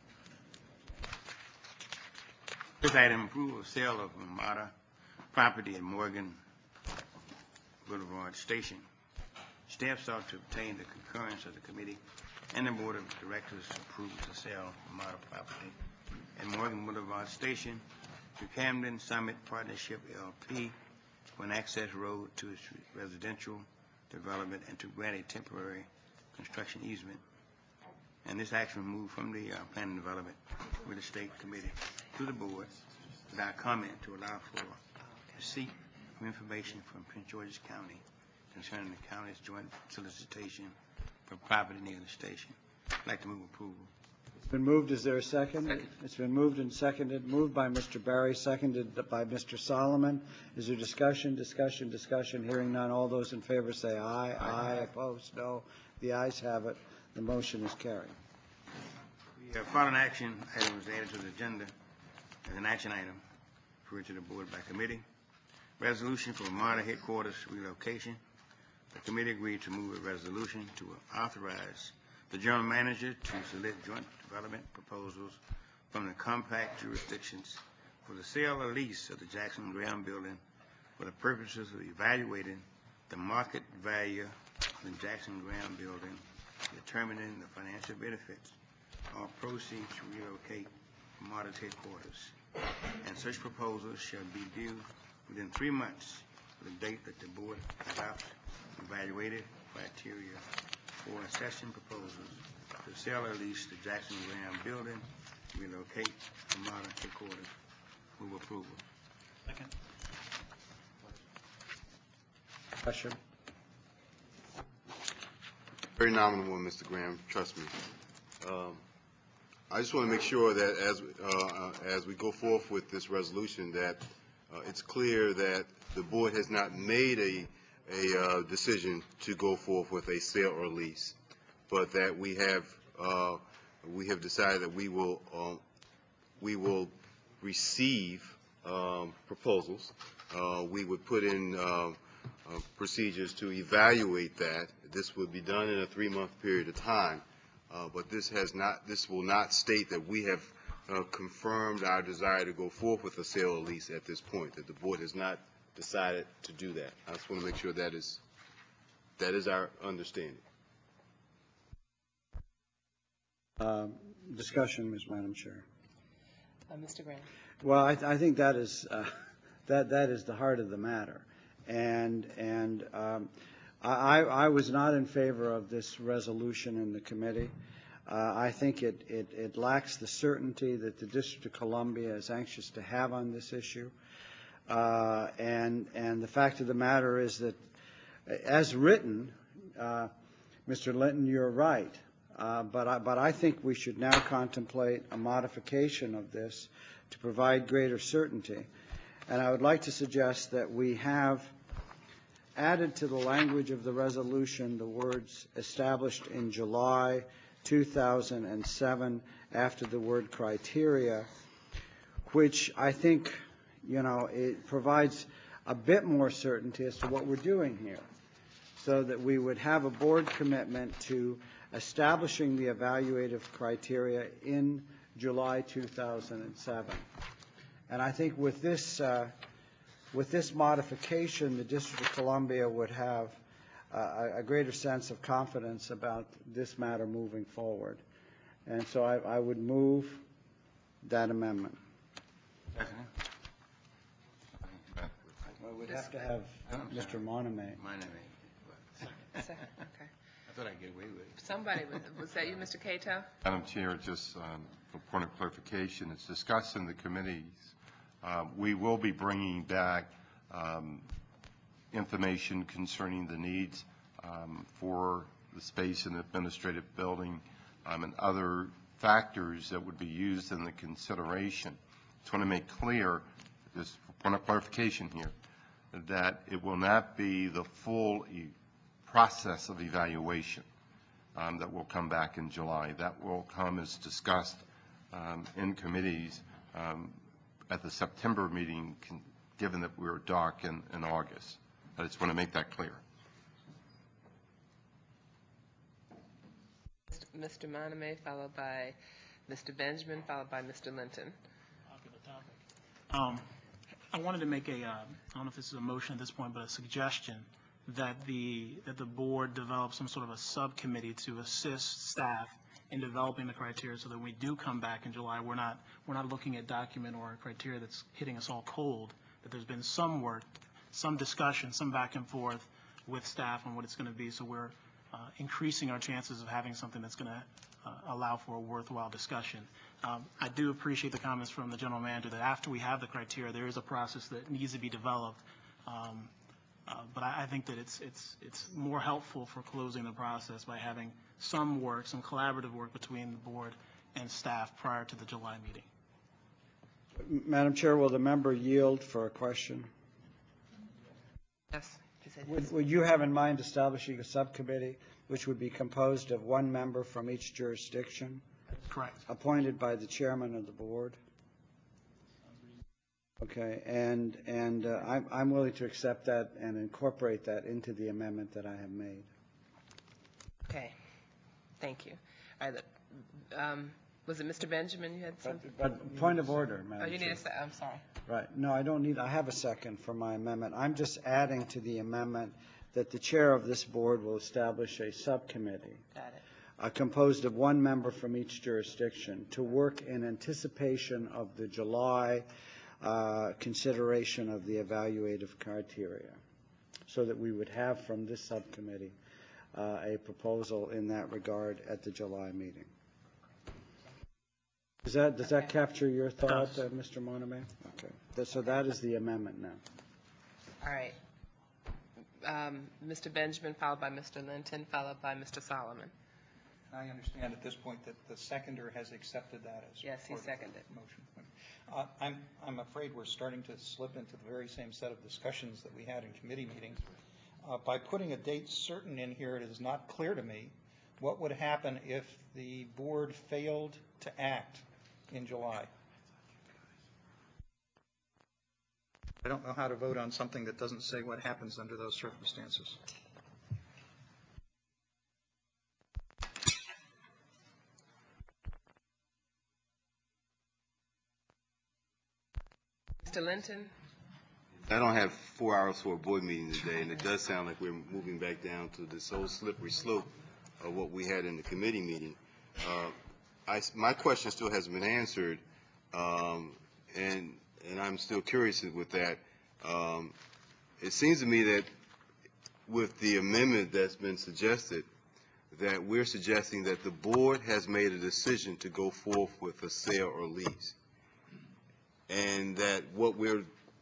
This item, approval of sale of Ramada property at Morgan Boulevard Station. Staff sought to obtain the concurrence of the committee and the board of directors to approve the sale of Ramada property at Morgan Boulevard Station to Camden Summit Partnership L P for an access road to its residential development and to grant a temporary construction easement. And this action moved from the uh, planning development with the state committee to the board without comment to allow for receipt of information from Prince George's County concerning the county's joint solicitation for property near the station. I'd like to move approval. It's been moved. Is there a second? Second. It's been moved and seconded. Moved by Mister Barry, seconded by Mister Solomon. Is there discussion, discussion, discussion? Hearing none. All those in favor say aye. Aye. Aye. Opposed? No. The ayes have it. The motion is carried. The uh, following action item was added to the agenda as an action item referred to the board by committee. Resolution for Ramada headquarters relocation. The committee agreed to move a resolution to authorize the general manager to select joint development proposals from the compact jurisdictions for the sale or lease of the Jackson Graham building for the purposes of evaluating the market value of the Jackson Graham building, determining the financial benefits or proceeds to relocate Ramada's headquarters. And such proposals shall be due within three months of the date that the board adopts evaluated criteria for assessing proposals to sell or lease the Jackson Graham building, relocate Ramada headquarters. Move approval. Second. Question. Very nominal one, Mister Graham, trust me. Um, I just want to make sure that as, uh, as we go forth with this resolution, that uh, it's clear that the board has not made a, a uh, decision to go forth with a sale or lease, but that we have, uh, we have decided that we will, um, we will receive um, proposals. Uh, we would put in uh, uh, procedures to evaluate that. This would be done in a three-month period of time. Uh, but this has not, this will not state that we have uh, confirmed our desire to go forth with a sale or lease at this point, that the board has not decided to do that. I just want to make sure that is, that is our understanding. Um, discussion, Miz Madam Chair. Uh, Mister Graham. Well, I, I think that is, uh, that, that is the heart of the matter. And, and, um, I, I was not in favor of this resolution in the committee. Uh, I think it, it, it lacks the certainty that the District of Columbia is anxious to have on this issue. Uh, And, and the fact of the matter is that, as written, uh, Mister Linton, you're right. Uh, But I, but I think we should now contemplate a modification of this to provide greater certainty. And I would like to suggest that we have added to the language of the resolution the words established in July two thousand seven after the word criteria, which I think, you know, it provides a bit more certainty as to what we're doing here, so that we would have a board commitment to establishing the evaluative criteria in July two thousand seven. And I think with this, uh, with this modification, the District of Columbia would have uh, a greater sense of confidence about this matter moving forward. And so I, I would move that amendment. Well, we'd have to have Mister Moname. Second, okay. I thought I'd get away with it. Somebody, was- was that you, Mister Cato? Madam Chair, just um, a point of clarification, it's discussed in the committees. Uh, We will be bringing back um, information concerning the needs um, for the space in the administrative building um, and other factors that would be used in the consideration. Just want to make clear, just a point of clarification here, that it will not be the full e- process of evaluation um, that will come back in July. That will come as discussed um, in committees um, at the September meeting, con- given that we're dark in, in August. I just want to make that clear. Mister Moname, followed by Mister Benjamin, followed by Mister Linton. Um, I wanted to make a, uh, I don't know if this is a motion at this point, but a suggestion that the, that the board develop some sort of a subcommittee to assist staff in developing the criteria so that when we do come back in July, we're not, we're not looking at document or a criteria that's hitting us all cold, that there's been some work, some discussion, some back and forth with staff on what it's going to be, so we're uh, increasing our chances of having something that's going to uh, allow for a worthwhile discussion. Um, I do appreciate the comments from the general manager that after we have the criteria, there is a process that needs to be developed. Um, uh, but I, I think that it's it's it's more helpful for closing the process by having some work, some collaborative work between the board and staff prior to the July meeting. M- Madam Chair, will the member yield for a question? Yes. he said yes. Would, would you have in mind establishing a subcommittee which would be composed of one member from each jurisdiction? Correct. Appointed by the chairman of the board? Okay, and, and uh, I'm, I'm willing to accept that and incorporate that into the amendment that I have made. Okay, thank you. All right, um, was it Mister Benjamin you had something? But point of order, Madam Oh, you need Chair. a sec, I'm sorry. Right, no, I don't need, I have a second for my amendment. I'm just adding to the amendment that the chair of this board will establish a subcommittee Got it. uh, composed of one member from each jurisdiction to work in anticipation of the July uh, consideration of the evaluative criteria, so that we would have from this subcommittee uh, a proposal in that regard at the July meeting. Does that, does that capture your thought, uh, Mister Moname? Okay, Th- so that is the amendment now. All right. Um, Mister Benjamin, followed by Mister Linton, followed by Mister Solomon. I understand at this point that the seconder has accepted that as Yes, he part of the seconded. motion. Uh, I'm, I'm afraid we're starting to slip into the very same set of discussions that we had in committee meetings. Uh, By putting a date certain in here, it is not clear to me what would happen if the board failed to act in July. I don't know how to vote on something that doesn't say what happens under those circumstances. Mister Linton? I don't have four hours for a board meeting today, and it does sound like we're moving back down to this whole slippery slope of what we had in the committee meeting. Uh, I, my question still hasn't been answered, um, and and I'm still curious with that. Um, it seems to me that with the amendment that's been suggested, that we're suggesting that the board has made a decision to go forth with a sale or lease, and that what we're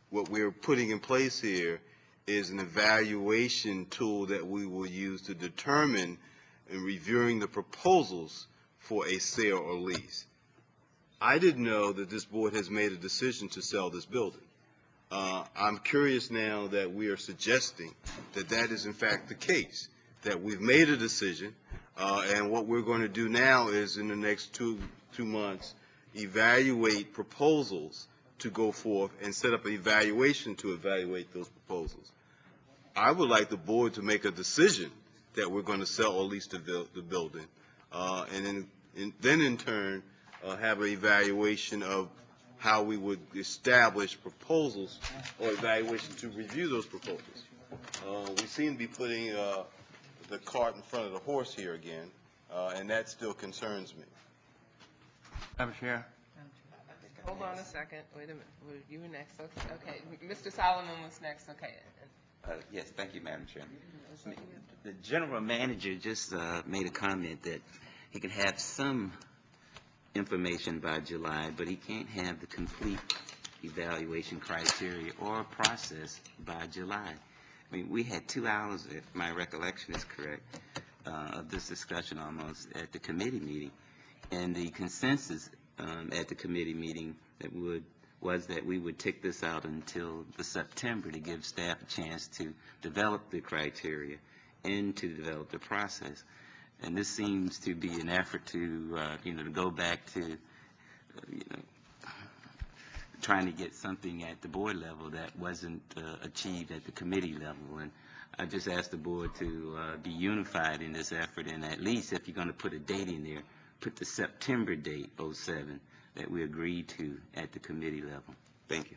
what we're putting in place here is an evaluation tool that we will use to determine and reviewing the proposals for a sale or lease. I didn't know that this board has made a decision to sell this building. Uh, I'm curious now that we are suggesting that that is in fact the case, that we've made a decision, uh, and what we're going to do now is in the next two, two months evaluate proposals to go forth and set up an evaluation to evaluate those proposals. I would like the board to make a decision that we're going to sell or lease the, buil- the building, uh, and then in, then in turn uh, have an evaluation of how we would establish proposals or evaluation to review those proposals. Uh, we seem to be putting uh, the cart in front of the horse here again, uh, and that still concerns me. Madam Chair. Hold on a second. Wait a minute. Were you were next? Okay. Mister Solomon was next. Okay. Uh, Yes, thank you, Madam Chair. The general manager just uh, made a comment that he can have some information by July, but he can't have the complete evaluation criteria or process by July. I mean, we had two hours, if my recollection is correct, uh, of this discussion almost at the committee meeting, and the consensus um, at the committee meeting that would was that we would take this out until the September to give staff a chance to develop the criteria and to develop the process. And this seems to be an effort to, uh, you know, to go back to, uh, you know, trying to get something at the board level that wasn't uh, achieved at the committee level. And I just asked the board to uh, be unified in this effort, and at least if you're going to put a date in there, put the September date, oh seven, that we agreed to at the committee level. Thank you.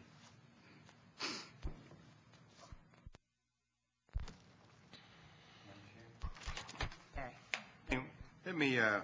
Let me, uh,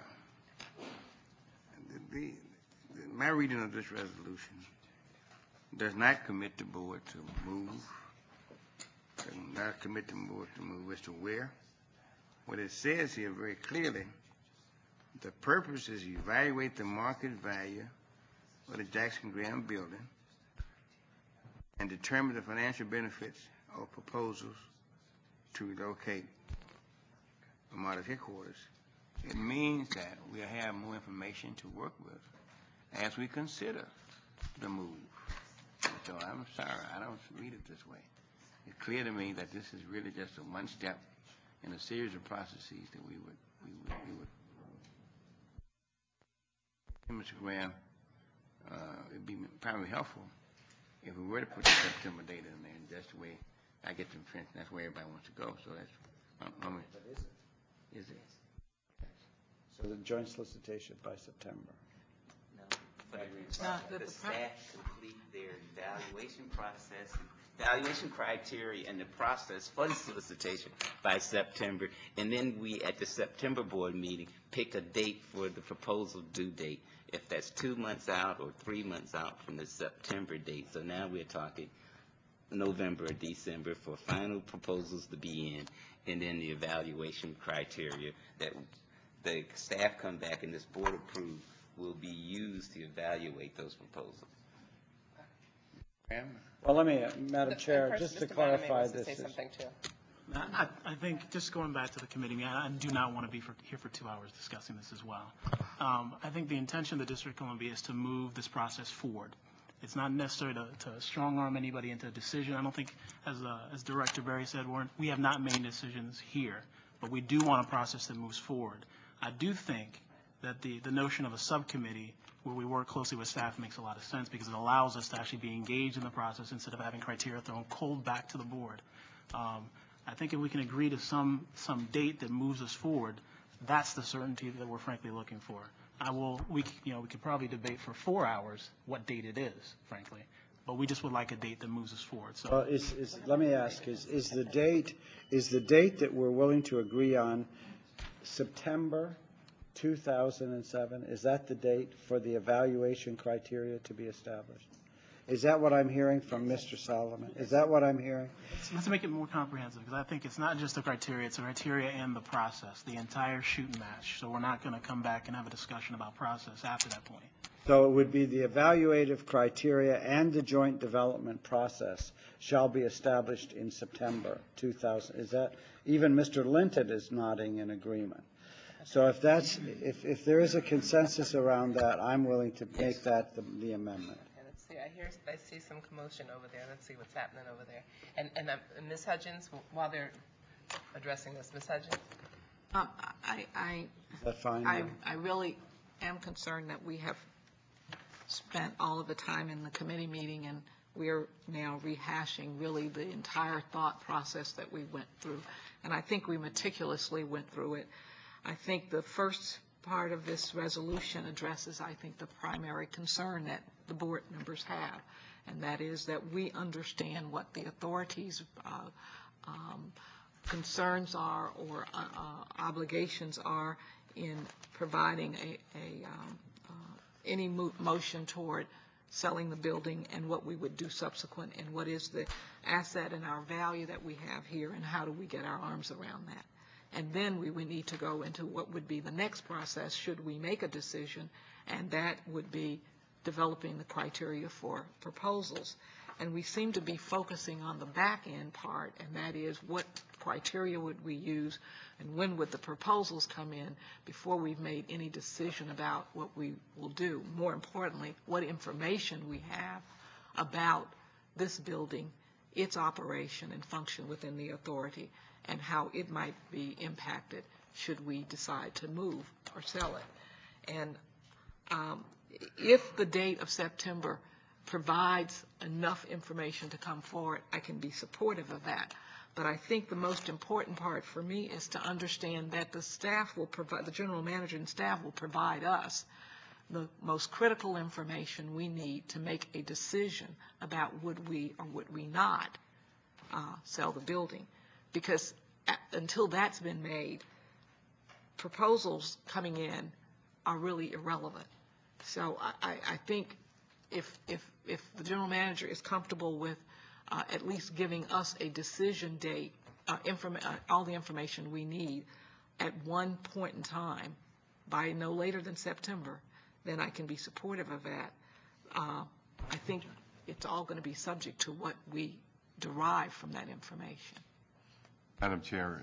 the, the, my reading of this resolution does not commit the board to move, does not commit the board to move as to where. What it says here very clearly, the purpose is to evaluate the market value of the Jackson Graham building and determine the financial benefits of proposals to relocate Armada's headquarters. It means that we'll have more information to work with as we consider the move. So I'm sorry, I don't read it this way. It's clear to me that this is really just a one step in a series of processes that we would, we would, we would. Mister Graham, uh, it'd be probably helpful if we were to put the September date in there, and that's the way I get the impression that's where everybody wants to go. So that's, um, I mean, But is it? is it? So the joint solicitation by September. But No, the the- the staff complete their evaluation process, evaluation criteria, and the process for the solicitation by September, and then we, at the September board meeting, pick a date for the proposal due date, if that's two months out or three months out from the September date. So now we're talking November or December for final proposals to be in, and then the evaluation criteria that the staff come back and this board approve will be used to evaluate those proposals. Well, let me, uh, Madam The- Chair, first, just to Mister Bonner may clarify wants to this. say is- something too. I, I think, just going back to the committee meeting, I I do not want to be for, here for two hours discussing this as well. Um, I think the intention of the District of Columbia is to move this process forward. It's not necessary to, to strong-arm anybody into a decision. I don't think, as, uh, as Director Berry said, Warren, we have not made decisions here, but we do want a process that moves forward. I do think that the, the notion of a subcommittee where we work closely with staff makes a lot of sense because it allows us to actually be engaged in the process instead of having criteria thrown cold back to the board. Um, I think if we can agree to some, some date that moves us forward, that's the certainty that we're frankly looking for. I will, we, c- you know, we could probably debate for four hours what date it is, frankly, but we just would like a date that moves us forward. So. Well, is, is, let me ask, is, is the date, is the date that we're willing to agree on September two thousand seven? Is that the date for the evaluation criteria to be established? Is that what I'm hearing from Mister Solomon? Is that what I'm hearing? Let's- Let's make it more comprehensive, because I think it's not just the criteria, it's the criteria and the process, the entire shoot and match. So we're not going to come back and have a discussion about process after that point. So it would be the evaluative criteria and the joint development process shall be established in September two thousand. Is that, even Mister Linton is nodding in agreement. So if that's, if, if there is a consensus around that, I'm willing to make that the, the amendment. Okay, let's see, I hear, I see some commotion over there. Let's see what's happening over there. And, and uh, Miz Hudgens, while they're addressing this, Miz Hudgens? Um, I, I, Is that fine? I, I really am concerned that we have spent all of the time in the committee meeting, and we're now rehashing really the entire thought process that we went through. And I think we meticulously went through it. I think the first part of this resolution addresses, I think, the primary concern that the board members have, and that is that we understand what the authorities' uh, um, concerns are or uh, uh, obligations are in providing a, a um, uh, any mo- motion toward selling the building, and what we would do subsequent, and what is the asset and our value that we have here, and how do we get our arms around that. And then we would need to go into what would be the next process should we make a decision, and that would be developing the criteria for proposals. And we seem to be focusing on the back end part, and that is what criteria would we use and when would the proposals come in before we've made any decision about what we will do. More importantly, what information we have about this building, its operation and function within the authority, and how it might be impacted should we decide to move or sell it. And um, if the date of September provides enough information to come forward, I can be supportive of that. But I think the most important part for me is to understand that the staff will provide, the general manager and staff will provide us the most critical information we need to make a decision about would we or would we not uh, sell the building. Because at, until that's been made, proposals coming in are really irrelevant. So I, I think if, if, if the general manager is comfortable with uh, at least giving us a decision date, uh, inform, uh, all the information we need at one point in time by no later than September, then I can be supportive of that. Uh, I think it's all going to be subject to what we derive from that information. Madam Chair,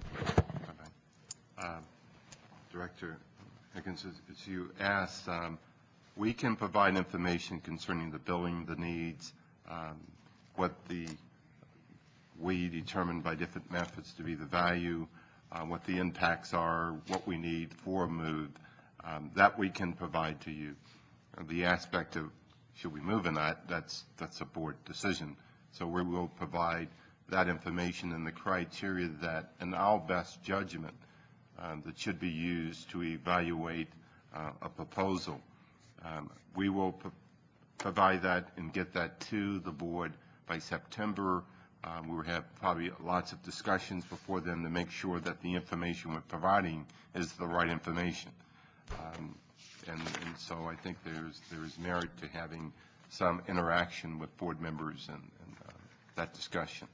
uh, Director Higgins, as you asked, um, we can provide information concerning the building, the needs, um, what the we determine by different methods to be the value, uh, what the impacts are, what we need for a move. Um, that we can provide to you. Uh, the aspect of should we move in that, that's that's a board decision. So we will provide that information and the criteria that, in our best judgment, um, that should be used to evaluate uh, a proposal. Um, we will pro provide that and get that to the board by September. Um, we will have probably lots of discussions before then to make sure that the information we're providing is the right information. Um, and, and so I think there's there's merit to having some interaction with board members and, and uh, that discussion.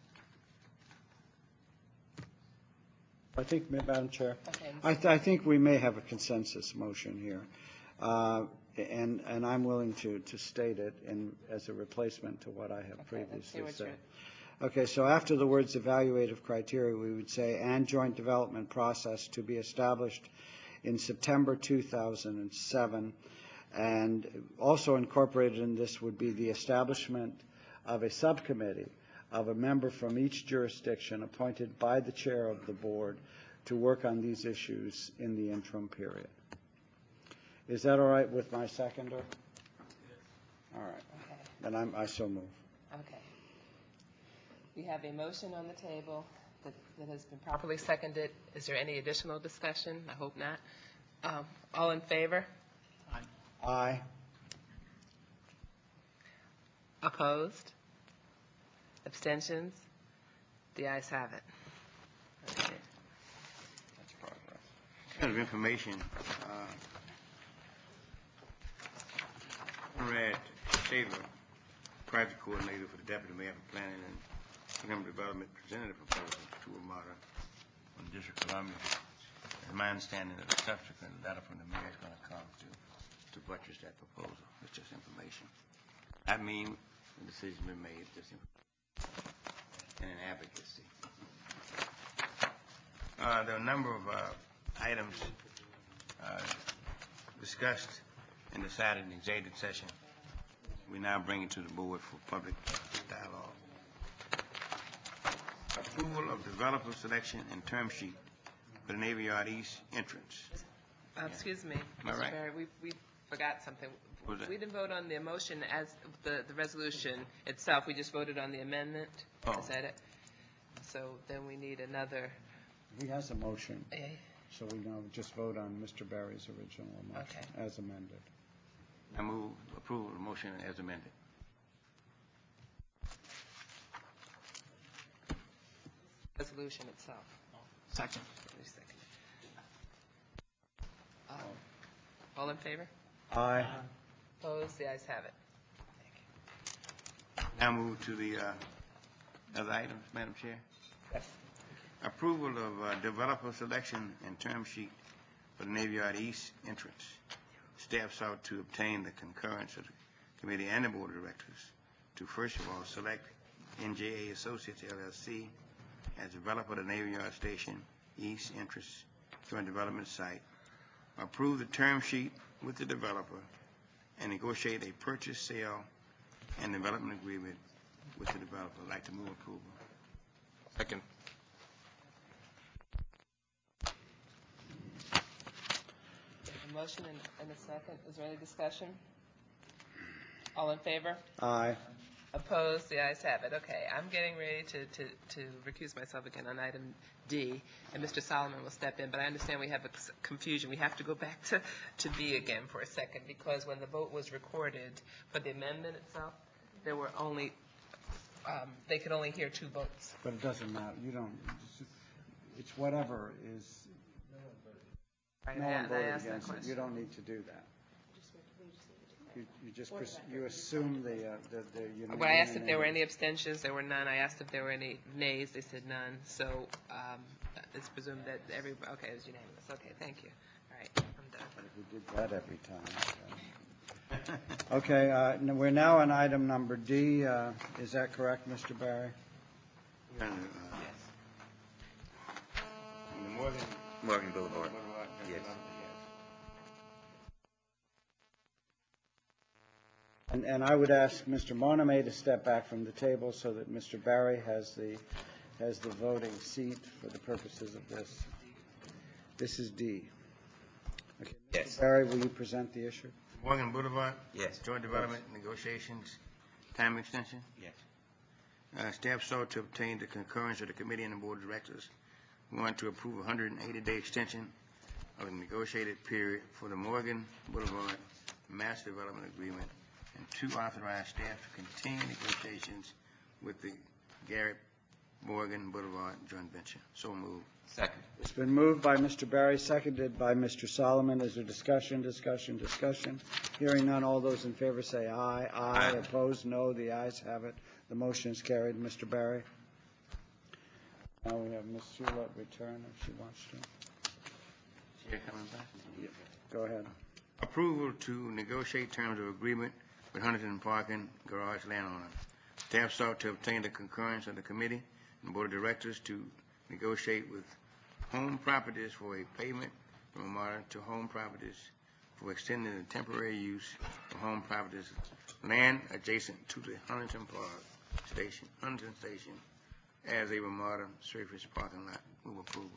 I think, Madam Chair, Okay. I, th I think we may have a consensus motion here, uh, and and I'm willing to to state it in as a replacement to what I have Okay, let's see previously what said. you're- Okay, so after the words evaluative criteria, we would say and joint development process to be established in September two thousand seven, and also incorporated in this would be the establishment of a subcommittee of a member from each jurisdiction appointed by the chair of the board to work on these issues in the interim period. Is that all right with my seconder? All right. Okay. Then I'm, I so move. Okay. We have a motion on the table that, that has been properly seconded. Is there any additional discussion? I hope not. Um, all in favor? Aye. Opposed? Abstentions? The ayes have it. Okay. Kind of information, uh, Conrad Shaver project coordinator for the deputy mayor for planning and economic development, presented a proposal to Amada from the District of Columbia. It's my understanding that a subsequent letter from the mayor is going to come to, to buttress that proposal. It's just information. I mean, the decision been made, just information and an advocacy. Uh, there are a number of uh, items uh, discussed and decided in executive session. We now bring it to the board for public dialogue. Approval of developer selection and term sheet for the Navy Yard East entrance. Uh, Excuse me, Am I Mister right? Barry, we, we forgot something. What was that? We didn't vote on the motion as the, the resolution itself, we just voted on the amendment. Oh. Is that it? So then we need another, He has a motion, eh, so we now just vote on Mister Barry's original motion Okay. as amended. I move approval of the motion as amended. resolution itself. Second. Wait a second. Uh, All in favor? Aye. Opposed? The ayes have it. Now move to the uh, other items, Madam Chair. Yes. Approval of uh, developer selection and term sheet for the Navy Yard East entrance. Staff sought to obtain the concurrence of the committee and the board of directors to first of all select N J A Associates L L C as developer of the Navy Yard Station East entrance joint development site, approve the term sheet with the developer, and negotiate a purchase, sale, and development agreement with the developer. I'd like to move approval. Second. A motion and and a second. Is there any discussion? All in favor? Aye. Opposed? The ayes have it. Okay, I'm getting ready to, to, to recuse myself again on item D, and Mister Solomon will step in, but I understand we have a c- confusion. We have to go back to, to B again for a second, because when the vote was recorded for the amendment itself, there were only, um, they could only hear two votes. But it doesn't matter. You don't, it's- it's whatever is, Right, no I- one I voted asked that against it. question. You don't need to do that. You you just, pres- you assume the, uh, the the unanimity. When I asked if there were any abstentions, there were none. I asked if there were any nays, they said none. So um, it's presumed that every, okay, it was unanimous. Okay, thank you. All right, I'm done. We did that every time. so. Okay, uh, n- we're now on item number D. Uh, Is that correct, Mister Barry? Uh, the Morgan Morgan Boulevard. Boulevard, Yes. And, and I would ask Mister Moname to step back from the table so that Mister Barry has the, has the voting seat for the purposes of this. This is D. Okay, Yes. Mister Barry, will you present the issue? Morgan Boulevard. Yes. Joint development negotiations, time extension. Yes. Uh, Staff sought to obtain the concurrence of the committee and the board of directors. We want to approve a one hundred eighty day extension of the negotiated period for the Morgan Boulevard Master Development Agreement, and two authorize staff to continue negotiations with the Garrett Morgan Boulevard joint venture. So moved. Second. It's been moved by Mister Barry, seconded by Mister Solomon. Is there discussion, discussion, discussion? Hearing none, all those in favor say aye. Aye. Aye. Opposed, no. The ayes have it. The motion is carried. Mister Barry? Now we have Miz Sula return if she wants to. Chair coming back. Go ahead. Approval to negotiate terms of agreement with Huntington Parking Garage landowner. Staff sought to obtain the concurrence of the committee and board of directors to negotiate with Home Properties for a payment from Amada to Home Properties for extending the temporary use of Home Properties land adjacent to the Huntington Park Station, Huntington Station, as a Ramada surface parking lot. Move approval.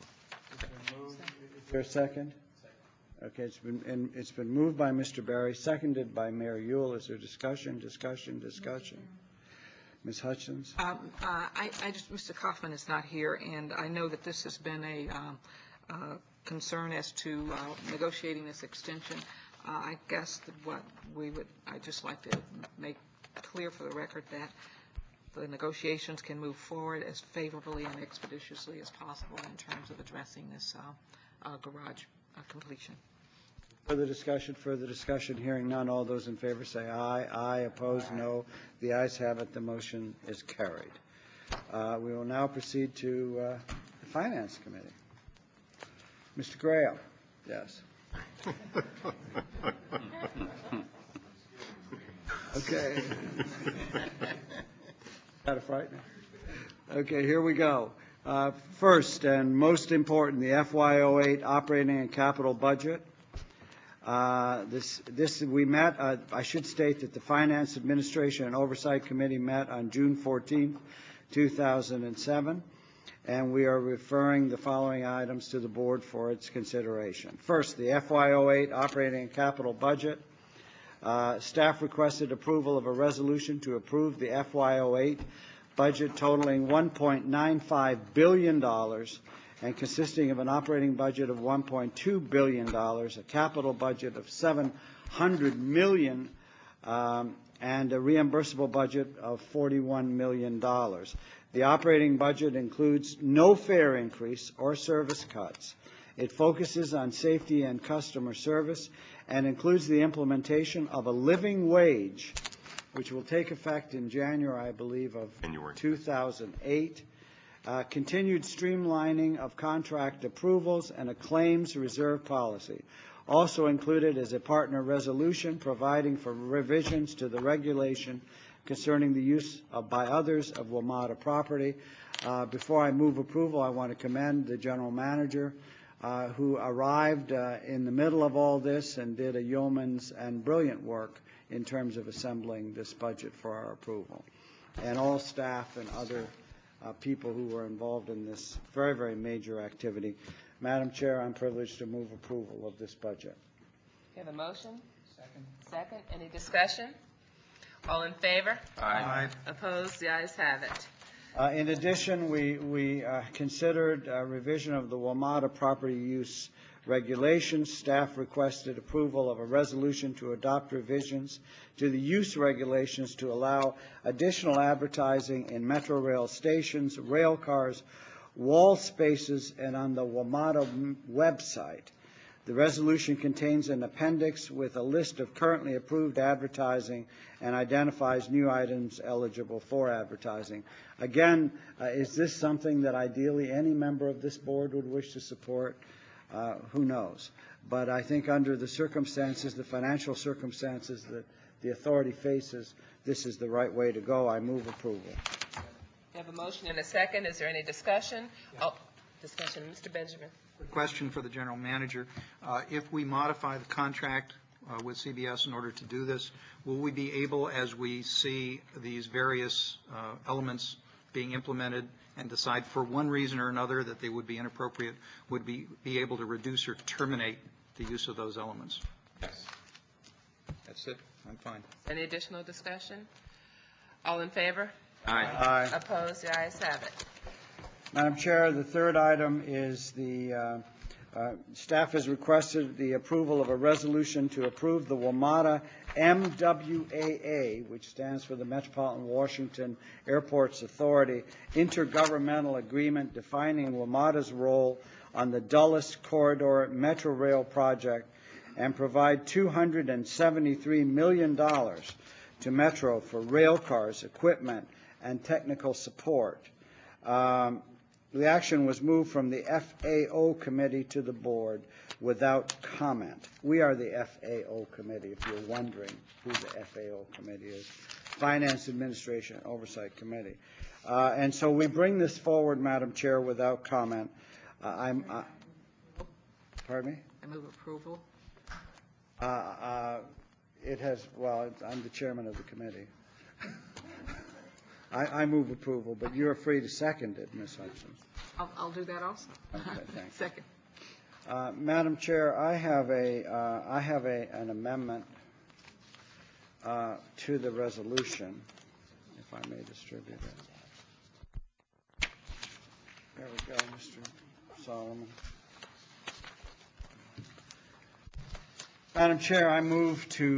Is there a second? Okay, it's been, and it's been moved by Mister Barry, seconded by Mayor Ewell. Is there discussion, discussion, discussion? Miz Hutchins? Um, uh, I, I just, Mister Kaufman is not here, and I know that this has been a um, uh, concern as to uh, negotiating this extension. Uh, I guess that what we would, I'd just like to make clear for the record that the negotiations can move forward as favorably and expeditiously as possible in terms of addressing this uh, uh, garage uh, completion. Further discussion, further discussion, hearing none. All those in favor say aye. Aye, opposed, no. The ayes have it. The motion is carried. Uh, We will now proceed to uh, the Finance Committee. Mister Graham, yes. Okay. Kind of frightening. Okay, here we go. Uh, First and most important, the F Y oh eight operating and capital budget. Uh, This, this, we met, uh, I should state that the Finance Administration and Oversight Committee met on June fourteenth, two thousand seven, and we are referring the following items to the board for its consideration. First, the F Y oh eight operating and capital budget. Uh, Staff requested approval of a resolution to approve the F Y oh eight budget totaling one point nine five billion dollars and consisting of an operating budget of one point two billion dollars, a capital budget of seven hundred million dollars, um, and a reimbursable budget of forty-one million dollars. The operating budget includes no fare increase or service cuts. It focuses on safety and customer service and includes the implementation of a living wage, which will take effect in January, I believe, of two thousand eight. Uh, continued streamlining of contract approvals and a claims reserve policy. Also included is a partner resolution providing for revisions to the regulation concerning the use of, by others of WMATA property. Uh, before I move approval, I want to commend the general manager uh, who arrived uh, in the middle of all this and did a yeoman's and brilliant work in terms of assembling this budget for our approval, and all staff and other Uh, people who were involved in this very, very major activity. Madam Chair, I'm privileged to move approval of this budget. You have a motion? Second. Second. Any discussion? All in favor? Aye. Opposed? The ayes have it. Uh, in addition, we, we uh, considered a revision of the WMATA property use regulations. Staff requested approval of a resolution to adopt revisions to the use regulations to allow additional advertising in Metro Rail stations, rail cars, wall spaces, and on the WMATA website. The resolution contains an appendix with a list of currently approved advertising and identifies new items eligible for advertising. Again, uh, is this something that ideally any member of this board would wish to support? Uh, who knows? But I think under the circumstances, the financial circumstances that the authority faces, this is the right way to go. I move approval. You have a motion and a second. Is there any discussion? Oh, discussion. Mister Benjamin. Quick question for the general manager. Uh, if we modify the contract uh, with C B S in order to do this, will we be able, as we see these various uh, elements being implemented and decide for one reason or another that they would be inappropriate, would be, be able to reduce or terminate the use of those elements? Yes. That's it. I'm fine. Any additional discussion? All in favor? Aye. Aye. Opposed? The ayes have it. Madam Chair, the third item is the uh, uh, staff has requested the approval of a resolution to approve the WMATA M W A A, which stands for the Metropolitan Washington Airports Authority, intergovernmental agreement defining WMATA's role on the Dulles Corridor Metro Rail project, and provide two hundred seventy-three million dollars to Metro for rail cars, equipment, and technical support. Um, The action was moved from the F A O committee to the board without comment. We are the F A O committee, if you're wondering who the F A O committee is, Finance Administration Oversight Committee. Uh, and so we bring this forward, Madam Chair, without comment. Uh, I'm, uh, pardon me? I move approval. Uh, uh, it has, well, I'm the chairman of the committee. I, I move approval, but you're free to second it, Miz Hudson. I'll, I'll do that also. Okay, thanks. Second. Uh, Madam Chair, I have a, uh, I have a, an amendment uh, to the resolution, if I may distribute it. There we go, Mister Solomon. Madam Chair, I move to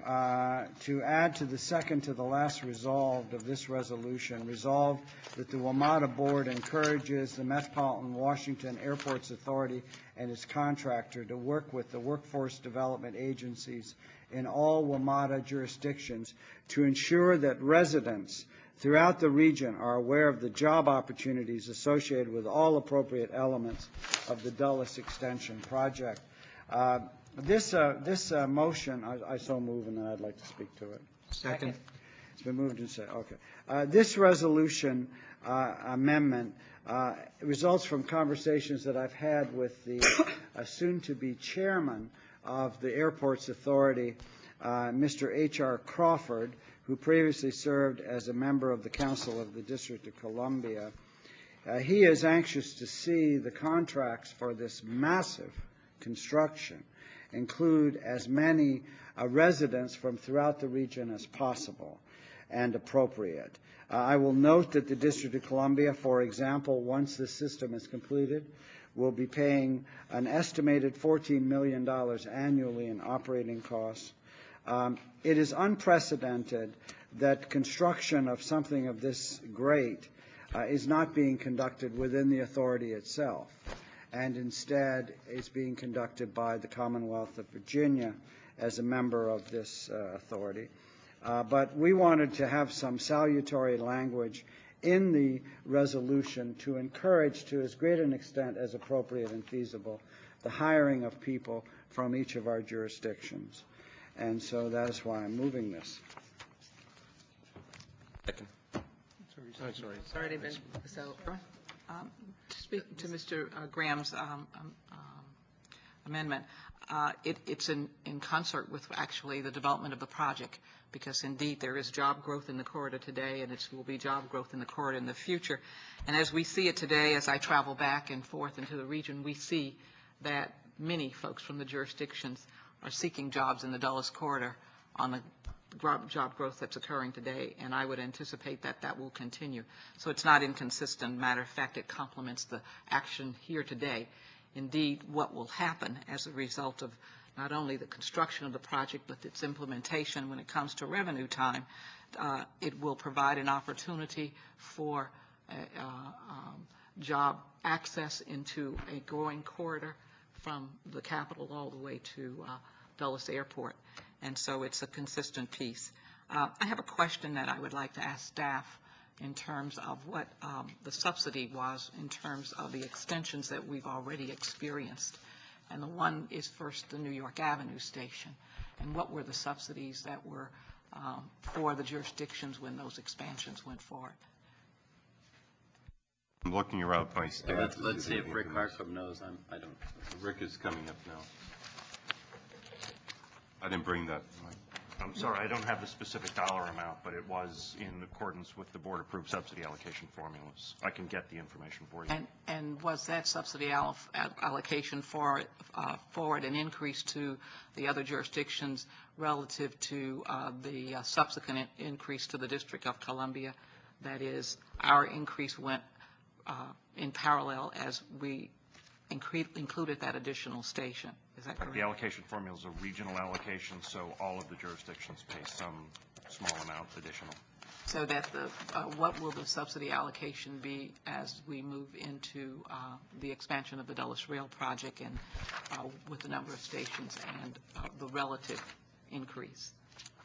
uh, to add to the second to the last resolved of this resolution, resolved that the WMATA Board encourages the Metropolitan Washington Airports Authority and its contractor to work with the workforce development agencies in all WMATA jurisdictions to ensure that residents throughout the region are aware of the job opportunities associated with all appropriate elements of the Dulles Extension project. Uh, this uh, this uh, motion, I, I so move, and then I'd like to speak to it. Second. It's been moved and said, okay. Uh, this resolution uh, amendment uh, results from conversations that I've had with the uh, soon-to-be chairman of the Airports Authority, uh, Mister H R Crawford, who previously served as a member of the Council of the District of Columbia. Uh, he is anxious to see the contracts for this massive construction include as many uh, residents from throughout the region as possible and appropriate. Uh, I will note that the District of Columbia, for example, once this system is completed, will be paying an estimated fourteen million dollars annually in operating costs. Um, it is unprecedented that construction of something of this great uh, is not being conducted within the authority itself, and instead is being conducted by the Commonwealth of Virginia as a member of this uh, authority. Uh, but we wanted to have some salutary language in the resolution to encourage, to as great an extent as appropriate and feasible, the hiring of people from each of our jurisdictions. And so that is why I'm moving this. Second. Sorry. It's already been, so, um, speaking to Mister uh, Graham's um, um, um, amendment, uh, it, it's in, in concert with actually the development of the project, because indeed there is job growth in the corridor today, and it will be job growth in the corridor in the future. And as we see it today, as I travel back and forth into the region, we see that many folks from the jurisdictions are seeking jobs in the Dulles corridor on the job growth that's occurring today, and I would anticipate that that will continue. So it's not inconsistent. Matter of fact, it complements the action here today. Indeed, what will happen as a result of not only the construction of the project, but its implementation when it comes to revenue time, uh, it will provide an opportunity for uh, um, job access into a growing corridor from the capital all the way to uh, Dulles Airport. And so it's a consistent piece. Uh, I have a question that I would like to ask staff in terms of what um, the subsidy was in terms of the extensions that we've already experienced. And the one is first the New York Avenue station. And what were the subsidies that were um, for the jurisdictions when those expansions went forward? I'm looking around my staff. Let's, let's see if Rick Hartford knows. I'm, I don't. Rick is coming up now. I didn't bring that. I'm sorry, I don't have the specific dollar amount, but it was in accordance with the board-approved subsidy allocation formulas. I can get the information for you. And, and was that subsidy all, allocation for, uh, forward an increase to the other jurisdictions relative to uh, the uh, subsequent increase to the District of Columbia? That is, our increase went uh, in parallel as we incre included that additional station. Is that correct? The allocation formula is a regional allocation, so all of the jurisdictions pay some small amount additional. So that the, uh, what will the subsidy allocation be as we move into uh, the expansion of the Dulles Rail project and uh, with the number of stations and uh, the relative increase?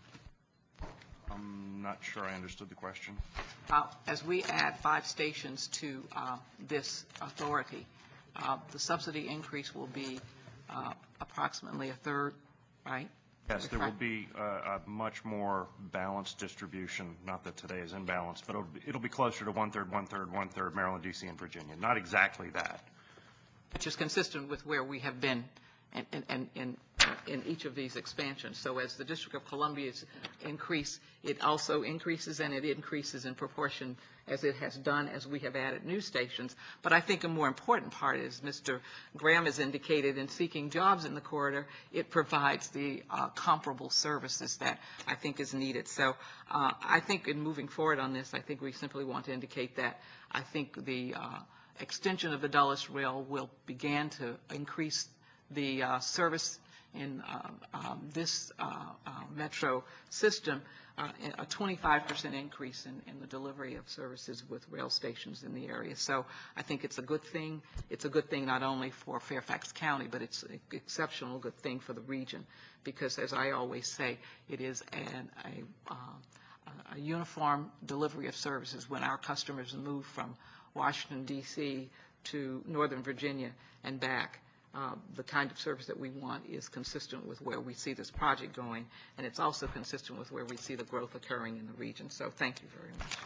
I'm not sure I understood the question. Uh, as we add five stations to uh, this authority, uh, the subsidy increase will be uh, approximately a third, right? Yes, there will be uh, a much more balanced distribution, not that today is imbalanced, but it'll be, it'll be closer to one-third, one-third, one-third Maryland, D C, and Virginia. Not exactly that. Which is consistent with where we have been in, in, in, in, in each of these expansions. So as the District of Columbia's increase, it also increases, and it increases in proportion as it has done as we have added new stations. But I think a more important part is Mister Graham has indicated in seeking jobs in the corridor, it provides the uh, comparable services that I think is needed. So uh, I think in moving forward on this, I think we simply want to indicate that I think the uh, extension of the Dulles Rail will begin to increase the uh, service in uh, um, this uh, uh, metro system, uh, a twenty-five percent increase in, in the delivery of services with rail stations in the area. So I think it's a good thing. It's a good thing not only for Fairfax County, but it's an exceptional good thing for the region, because as I always say, it is an, a, uh, a uniform delivery of services when our customers move from Washington, D C to Northern Virginia and back. Uh, the kind of service that we want is consistent with where we see this project going, and it's also consistent with where we see the growth occurring in the region. So thank you very much.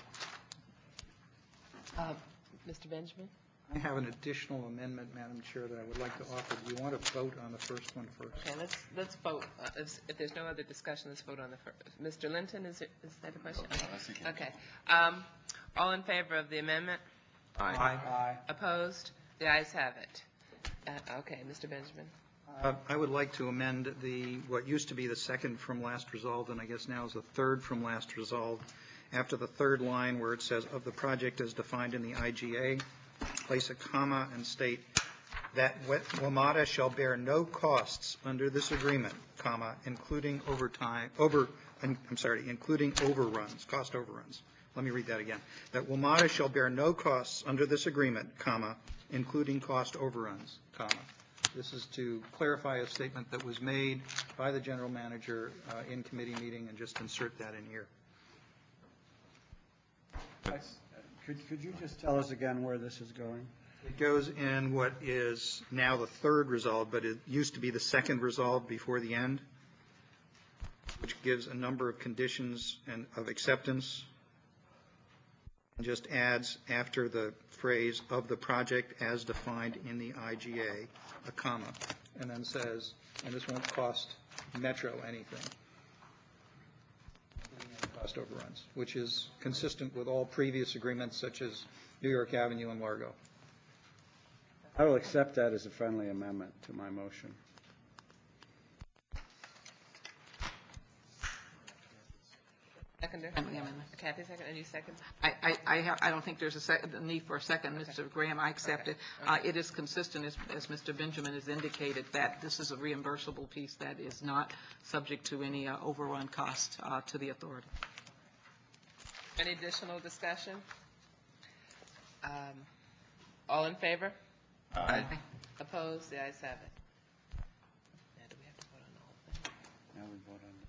Uh, Mister Benjamin? I have an additional amendment, Madam Chair, that I would like to offer. Do you want to vote on the first one first? Okay, let's, let's vote. Uh, If if there's no other discussion, let's vote on the first. Mister Linton, is it, is that a question? Okay. Okay. Um, All in favor of the amendment? Aye. Aye. Opposed? The ayes have it. Uh, Okay, Mister Benjamin? Uh, I would like to amend the, what used to be the second from last resolved, and I guess now is the third from last resolved. After the third line where it says, "of the project as defined in the I G A," place a comma and state that WMATA shall bear no costs under this agreement, comma, including overtime, over, I'm sorry, including overruns, cost overruns. Let me read that again. That WMATA shall bear no costs under this agreement, comma, including cost overruns, comma. This is to clarify a statement that was made by the general manager uh, in committee meeting, and just insert that in here. Could, could you just tell us again where this is going? It goes in what is now the third resolve, but it used to be the second resolve before the end, which gives a number of conditions and of acceptance, and just adds after the phrase "of the project as defined in the I G A," a comma, and then says, and this won't cost Metro anything, cost overruns, which is consistent with all previous agreements such as New York Avenue and Largo. I will accept that as a friendly amendment to my motion. Seconder? Friendly amendment. Kathy, second, and you second? I, I, I, have, I don't think there's a, sec, a need for a second. Okay. Mister Graham, I accept Okay. it. Uh, it is consistent, as, as Mister Benjamin has indicated, that this is a reimbursable piece that is not subject to any uh, overrun cost uh, to the authority. Any additional discussion? Um, All in favor? Aye. Opposed? The ayes have it. Now, do we have to vote on the whole thing? Now we vote on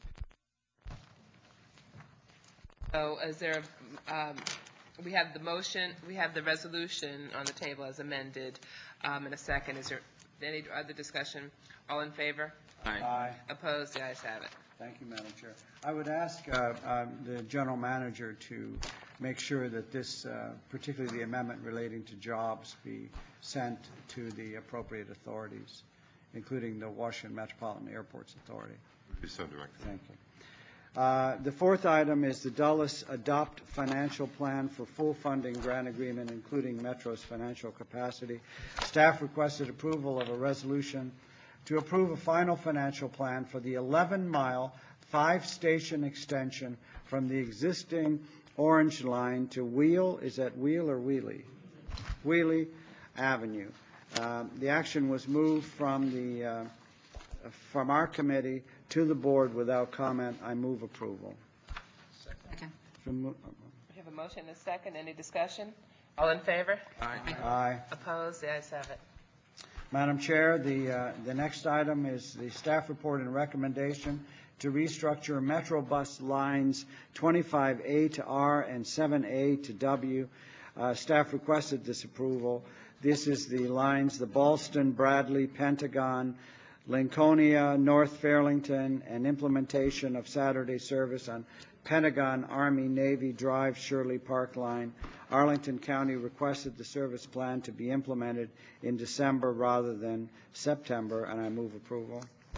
So is there, um, we have the motion, we have the resolution on the table as amended um, in a second. Is there any other discussion? All in favor? Aye. Aye. Opposed? The ayes have it. Thank you, Madam Chair. I would ask uh, um, the general manager to make sure that this, uh, particularly the amendment relating to jobs, be sent to the appropriate authorities, including the Washington Metropolitan Airports Authority. Be so directed. Thank you. Uh, The fourth item is the Dulles Adopt Financial Plan for Full Funding Grant Agreement, including Metro's financial capacity. Staff requested approval of a resolution to approve a final financial plan for the eleven-mile, five-station extension from the existing Orange Line to Wheel, is that Wheel or Wheelie? Wheelie Avenue. Uh, The action was moved from the, uh, from our committee to the board without comment. I move approval. Second. We have a motion and a second. Any discussion? All in favor? Aye. Aye. Opposed? The ayes have it. Madam Chair, the, uh, the next item is the staff report and recommendation to restructure Metro bus lines twenty-five A to R and seven A to W. Uh, Staff requested this approval. This is the lines, the Ballston, Bradley, Pentagon, Lincolnia, North Fairlington, and implementation of Saturday service on Pentagon, Army, Navy Drive, Shirley Park line. Arlington County requested the service plan to be implemented in December rather than September, and I move approval.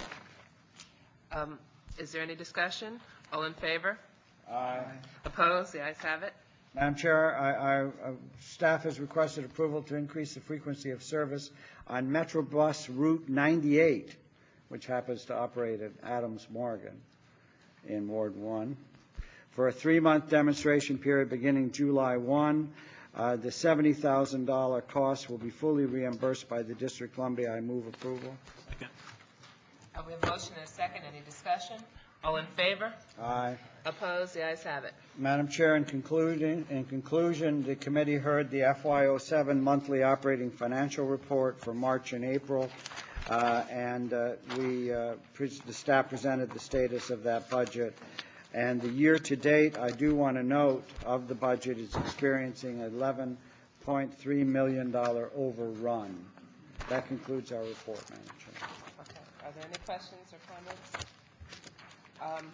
Um, Is there any discussion? All in favor? Aye. Opposed? The ayes have it. Madam Chair, I, I, uh, staff has requested approval to increase the frequency of service on Metrobus Route ninety-eight, which happens to operate at Adams Morgan in Ward one, for a three-month demonstration period beginning July first. Uh, the seventy thousand dollars cost will be fully reimbursed by the District of Columbia. I move approval. Second. Uh, We have a motion and a second. Any discussion? All in favor? Aye. Opposed? The ayes have it. Madam Chair, in conclusion, in conclusion, the committee heard the F Y oh seven monthly operating financial report for March and April, uh, and uh, we, uh, pre- the staff presented the status of that budget. And the year-to-date, I do want to note, of the budget is experiencing eleven point three million dollars overrun. That concludes our report, Madam Chair. Okay. Are there any questions or comments? Um,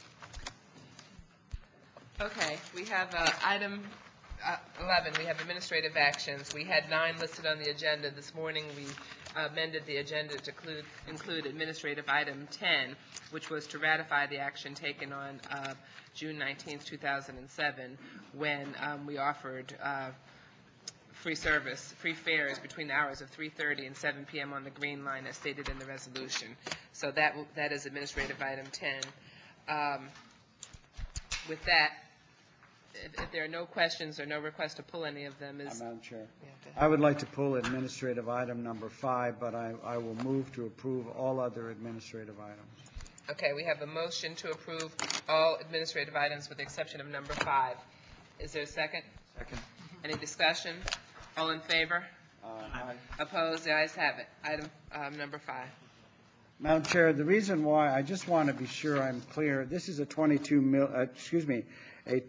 Okay, we have uh, item uh, eleven, we have administrative actions. We had nine listed on the agenda. This morning, we amended the agenda to include, include administrative item ten, which was to ratify the action taken on uh, June nineteenth, two thousand seven, when um, we offered uh, free service, free fares between the hours of three thirty and seven p.m. on the Green Line as stated in the resolution. So that, that is administrative item ten. Um, With that, if, if there are no questions or no request to pull any of them, is... Madam Chair. Yeah, go ahead. I would like to pull administrative item number five, but I, I will move to approve all other administrative items. Okay, we have a motion to approve all administrative items with the exception of number five. Is there a second? Second. Any discussion? All in favor? Aye. Opposed? The ayes have it. Item um, number five. Madam Chair, the reason why, I just want to be sure I'm clear, this is a twenty-two mil, uh, excuse me, a,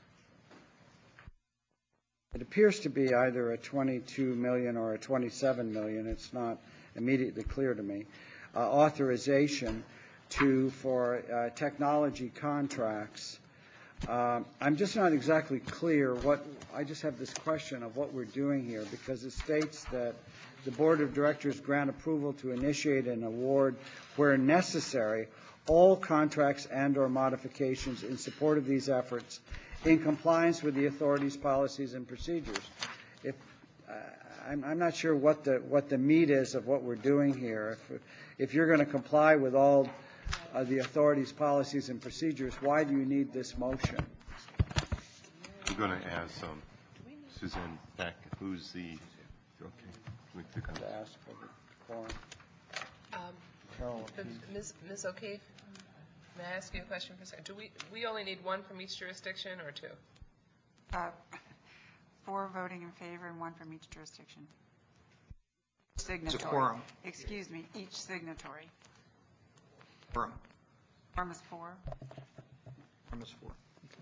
it appears to be either a twenty-two million or a twenty-seven million, it's not immediately clear to me, uh, authorization to, for uh, technology contracts. Um, I'm just not exactly clear what, I just have this question of what we're doing here, because it states that the Board of Directors grant approval to initiate an award where necessary, all contracts and/or modifications in support of these efforts in compliance with the authority's policies and procedures. If, uh, I'm, I'm not sure what the, what the meat is of what we're doing here. If, if you're going to comply with all uh, the authority's policies and procedures, why do you need this motion? I'm going to ask um, Suzanne Beck, who's the, okay. We took on- To ask for the quorum. Um, Carol, but Miz Miz O'Keefe, may I ask you a question for a second? Do we, we only need one from each jurisdiction or two? Uh, Four voting in favor and one from each jurisdiction. Signatory. It's a quorum. Excuse me, each signatory. Quorum. Quorum is four. Quorum is four.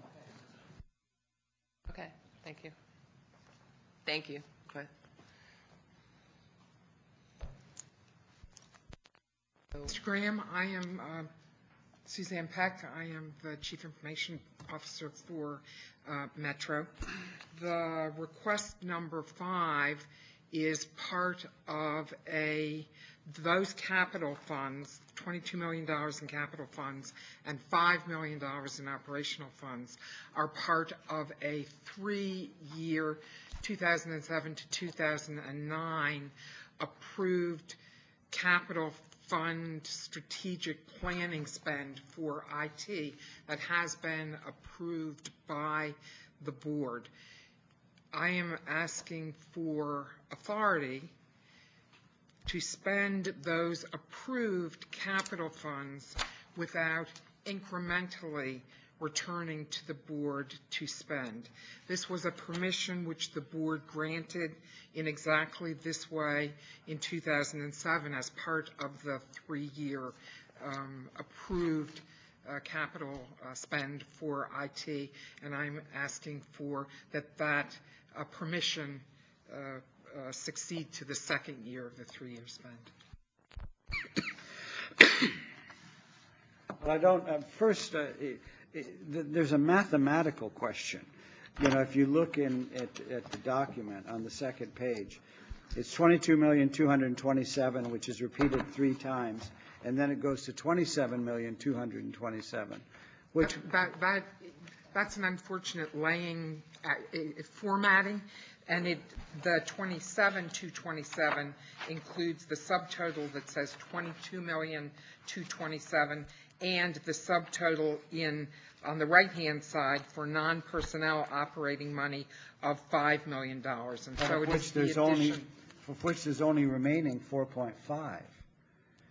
Okay, thank you. Thank you. Go ahead. Mister Graham, I am uh, Suzanne Peck. I am the Chief Information Officer for uh, Metro. The request number five is part of a, those capital funds, twenty-two million dollars in capital funds and five million dollars in operational funds, are part of a three-year, two thousand seven to two thousand nine, approved capital fund strategic planning spend for I T that has been approved by the board. I am asking for authority to spend those approved capital funds without incrementally returning to the board to spend. This was a permission which the board granted in exactly this way in two thousand seven as part of the three-year um, approved uh, capital uh, spend for I T, and I'm asking for that that uh, permission uh, uh, succeed to the second year of the three-year spend. Well, I don't, uh, first, uh, it, it, th- there's a mathematical question. You know, if you look in at, at the document on the second page, it's twenty-two million two hundred twenty-seven, which is repeated three times, and then it goes to twenty-seven million two hundred twenty-seven, which... That, that, that's an unfortunate laying, uh, uh, formatting, and it, the twenty-seven two twenty-seven includes the subtotal that says twenty-two million two twenty-seven and the subtotal in, on the right-hand side for non-personnel operating money of five million dollars. And so Of it which is the there's only, addition. of which there's only remaining four point five.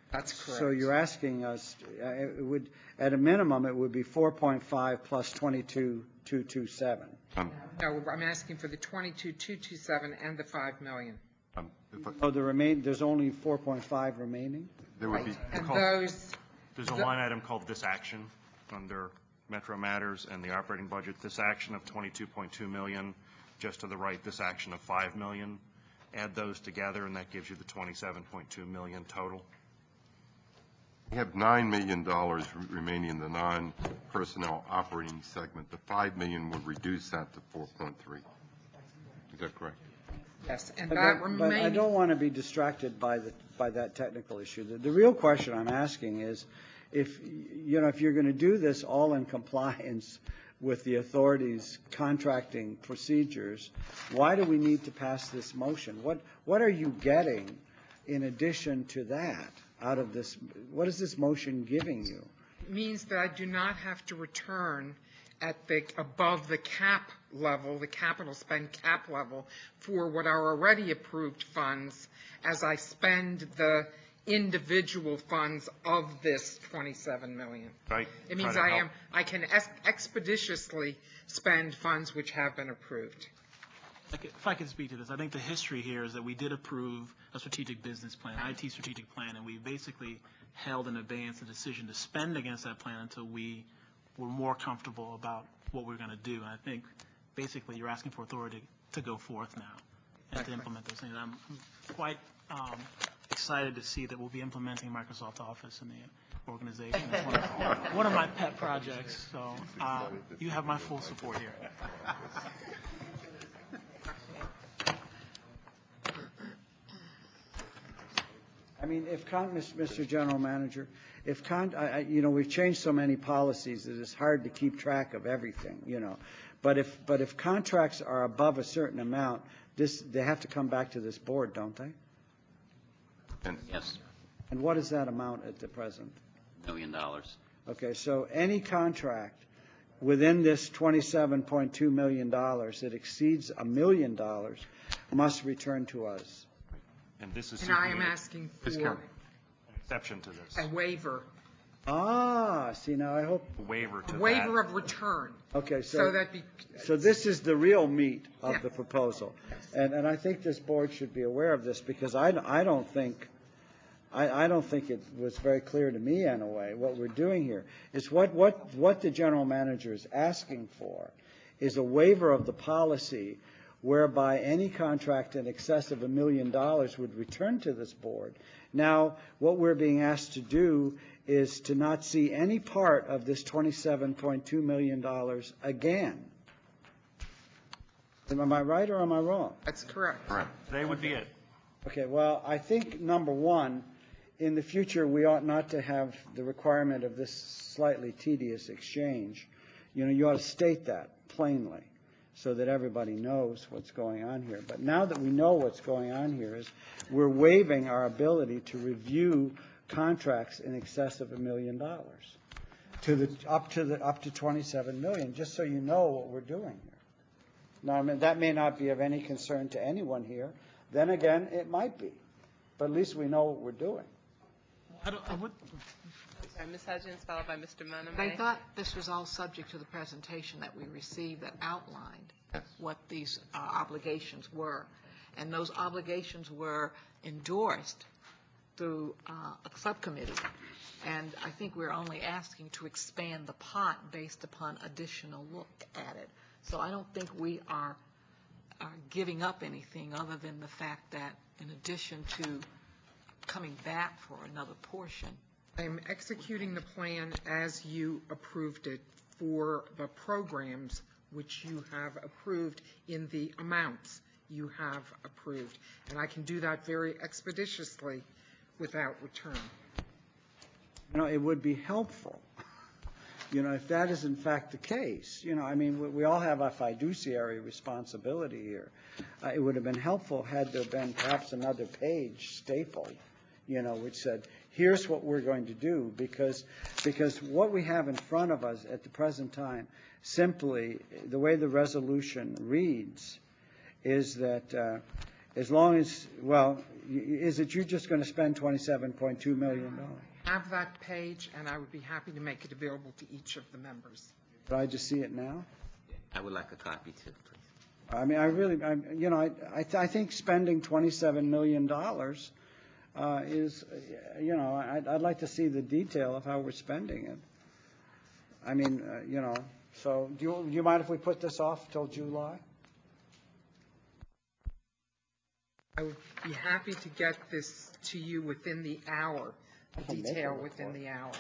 That's correct. So you're asking us, uh, it would, at a minimum, it would be four point five plus twenty-two, two twenty-seven. No, I'm asking for the twenty-two, two twenty-seven and the five million. Oh, the remain, there's only four point five remaining? There would be, And those, There's a the- line item called this action under Metro Matters and the operating budget. This action of twenty-two point two million, just to the right, this action of five million. Add those together, and that gives you the twenty-seven point two million total. we have nine million dollars remaining in the non-personnel operating segment. The five million dollars would reduce that to four point three. Is that correct? yes, and But that that- But I remaining, don't want to be distracted by the, by that technical issue. The, the real question I'm asking is, if, you know, if you're going to do this all in compliance with the authority's contracting procedures, why do we need to pass this motion? What, what are you getting in addition to that out of this? What is this motion giving you? means that I do not have to return at the, above the cap level, the capital spend cap level, for what are already approved funds as I spend the individual funds of this twenty-seven million. Right. It means Try to I help. am, I can ex- expeditiously spend funds which have been approved. I could- If I could speak to this, I think the history here is that we did approve a strategic business plan, I T strategic plan, and we basically held in abeyance the decision to spend against that plan until we were more comfortable about what we we're going to do. And I think basically you're asking for authority to go forth now and to implement those things. I'm I'm quite um, excited to see that we'll be implementing Microsoft Office in the organization. It's one of, one of my pet projects, so uh, you have my full support here. I mean, if, con- Mister General Manager, if, con- I, I- you know, we've changed so many policies that it's hard to keep track of everything, you know. But if, but if contracts are above a certain amount, this, they have to come back to this board, don't they? Yes, And what is that amount at the present? million dollars. Okay, so any contract within this twenty-seven point two million dollars that exceeds a million dollars must return to us. And this is And I am seeking asking an for exception to this, a waiver, Ah, see, now I hope, a waiver to a that. waiver of return. okay, So so, that be, so this is the real meat Yeah. of the proposal. And, and I think this board should be aware of this, because I, I don't think, I, I don't think it was very clear to me in a way, what we're doing here. Is what, what, what the general manager is asking for is a waiver of the policy whereby any contract in excess of a million dollars would return to this board. Now, what we're being asked to do is to not see any part of this twenty-seven point two million dollars again. Am I right or am I wrong? that's correct. Correct. Today would be it. Okay, well, I think, number one, in the future, we ought not to have the requirement of this slightly tedious exchange. You know, you ought to state that plainly so that everybody knows what's going on here. But now that we know what's going on here is we're waiving our ability to review contracts in excess of a million dollars to the, up to the, up to twenty-seven million, just so you know what we're doing here. Now, I mean, that may not be of any concern to anyone here. Then again, it might be. But at least we know what we're doing. I don't, I would, Sorry, Miz Hudgens, followed by Mister I Monaghan. thought this was all subject to the presentation that we received that outlined what these uh, obligations were. And those obligations were endorsed through uh, a subcommittee. And I think we're only asking to expand the pot based upon additional look at it. So I don't think we are, are giving up anything other than the fact that in addition to coming back for another portion, I am executing the plan as you approved it for the programs which you have approved in the amounts you have approved. And I can do that very expeditiously without return. You know, it would be helpful, you know, if that is in fact the case. You know, I mean, we, we all have a fiduciary responsibility here. Uh, it would have been helpful had there been perhaps another page stapled, you know, which said, here's what we're going to do, because, because what we have in front of us at the present time, simply, the way the resolution reads, is that uh, as long as, well, y- is it you just going to spend twenty-seven point two million dollars? Have that page, and I would be happy to make it available to each of the members. Did I just see it now? I would like a copy too, please. I mean, I really, I, you know, I, I, th- I think spending twenty-seven million dollars uh, is, uh, you know, I'd, I'd like to see the detail of how we're spending it. I mean, uh, you know, so do you, do you mind if we put this off till July? I would be happy to get this to you within the hour, the I'll make a detail report. within the hour.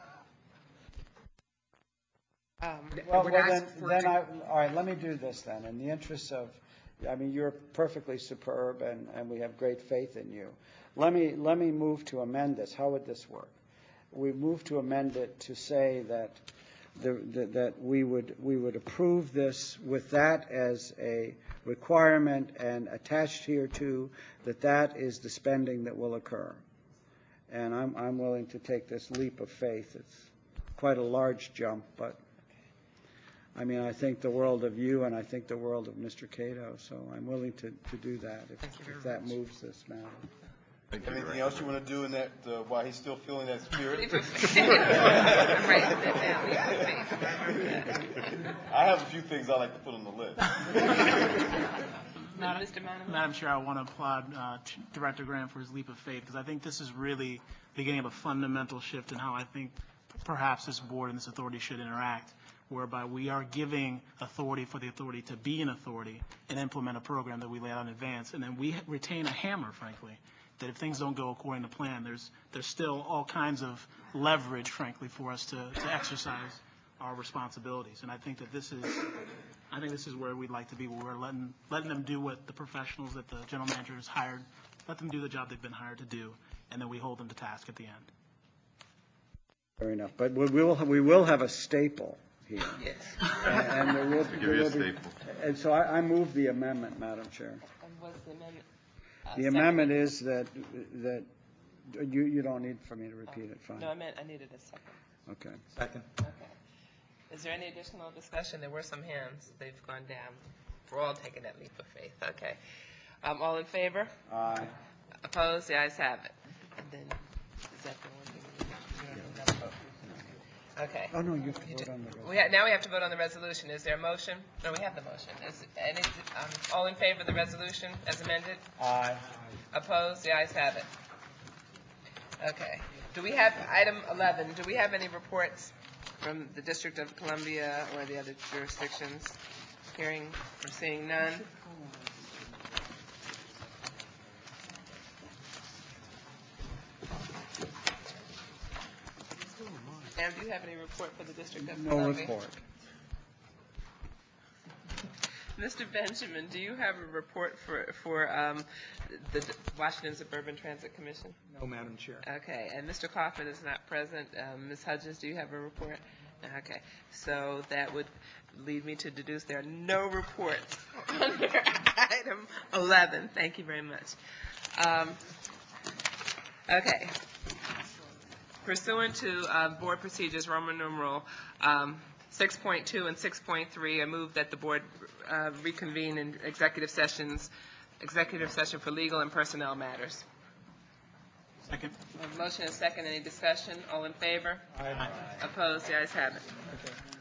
Um, I Well, would well, ask then, for then to- I, all right, let me do this then. In the interest of, I mean, you're perfectly superb and, and we have great faith in you. Let me, let me move to amend this. How would this work? We move to amend it to say that the, that- that we would, we would approve this with that as a requirement and attached here to that that is the spending that will occur. And I'm, I'm willing to take this leap of faith. It's quite a large jump, but I mean, I think the world of you and I think the world of Mister Cato, so I'm willing to, to do that if, if that moves this matter. Anything else you want to do in that, uh, while he's still feeling that spirit? I have a few things I like to put on the list. Madam, Madam Chair, I want to applaud uh, Ch- Director Graham for his leap of faith, because I think this is really beginning of a fundamental shift in how I think perhaps this board and this authority should interact, whereby we are giving authority for the authority to be an authority and implement a program that we lay out in advance, and then we retain a hammer, frankly, that if things don't go according to plan, there's there's still all kinds of leverage, frankly, for us to, to exercise our responsibilities. And I think that this is, I think this is where we'd like to be, where we're letting letting them do what the professionals that the general manager has hired, let them do the job they've been hired to do, and then we hold them to task at the end. Fair enough, but we will, we will have a staple here. Yes. And and there will, Give there you a will be, staple. and so I, I move the amendment, Madam Chair. And what's the amendment? Uh, The second. amendment is that, that, you, you don't need for me to repeat it, fine. No, I meant I needed a second. Okay. Second. Okay. Is there any additional discussion? There were some hands. They've gone down. We're all taking that leap of faith. Okay. Um, all in favor? Aye. Opposed? The ayes have it. And then, is that the one thing? we need? Another vote. Okay. Oh, no, you have to vote on the We ha- now we have to vote on the resolution. Is there a motion? No, we have the motion. Is any, um, all in favor of the resolution as amended? Aye. Opposed? The ayes have it. Okay. Do we have, item eleven, do we have any reports from the District of Columbia or the other jurisdictions? Hearing or seeing none? Sam, do you have any report for the District of No Columbia? report. Mister Benjamin, do you have a report for, for um, the Washington Suburban Transit Commission? No, Madam Chair. Okay, and Mister Kaufman is not present. Um, Miz Hudgens, do you have a report? Okay, so that would lead me to deduce there are no reports under item eleven. Thank you very much. Um, okay. Pursuant to uh, Board Procedures, Roman numeral um, six point two and six point three, I move that the Board uh, reconvene in executive sessions, executive session for legal and personnel matters. Second. A motion and second. Any discussion? All in favor? Aye. Opposed? The ayes have it. Okay.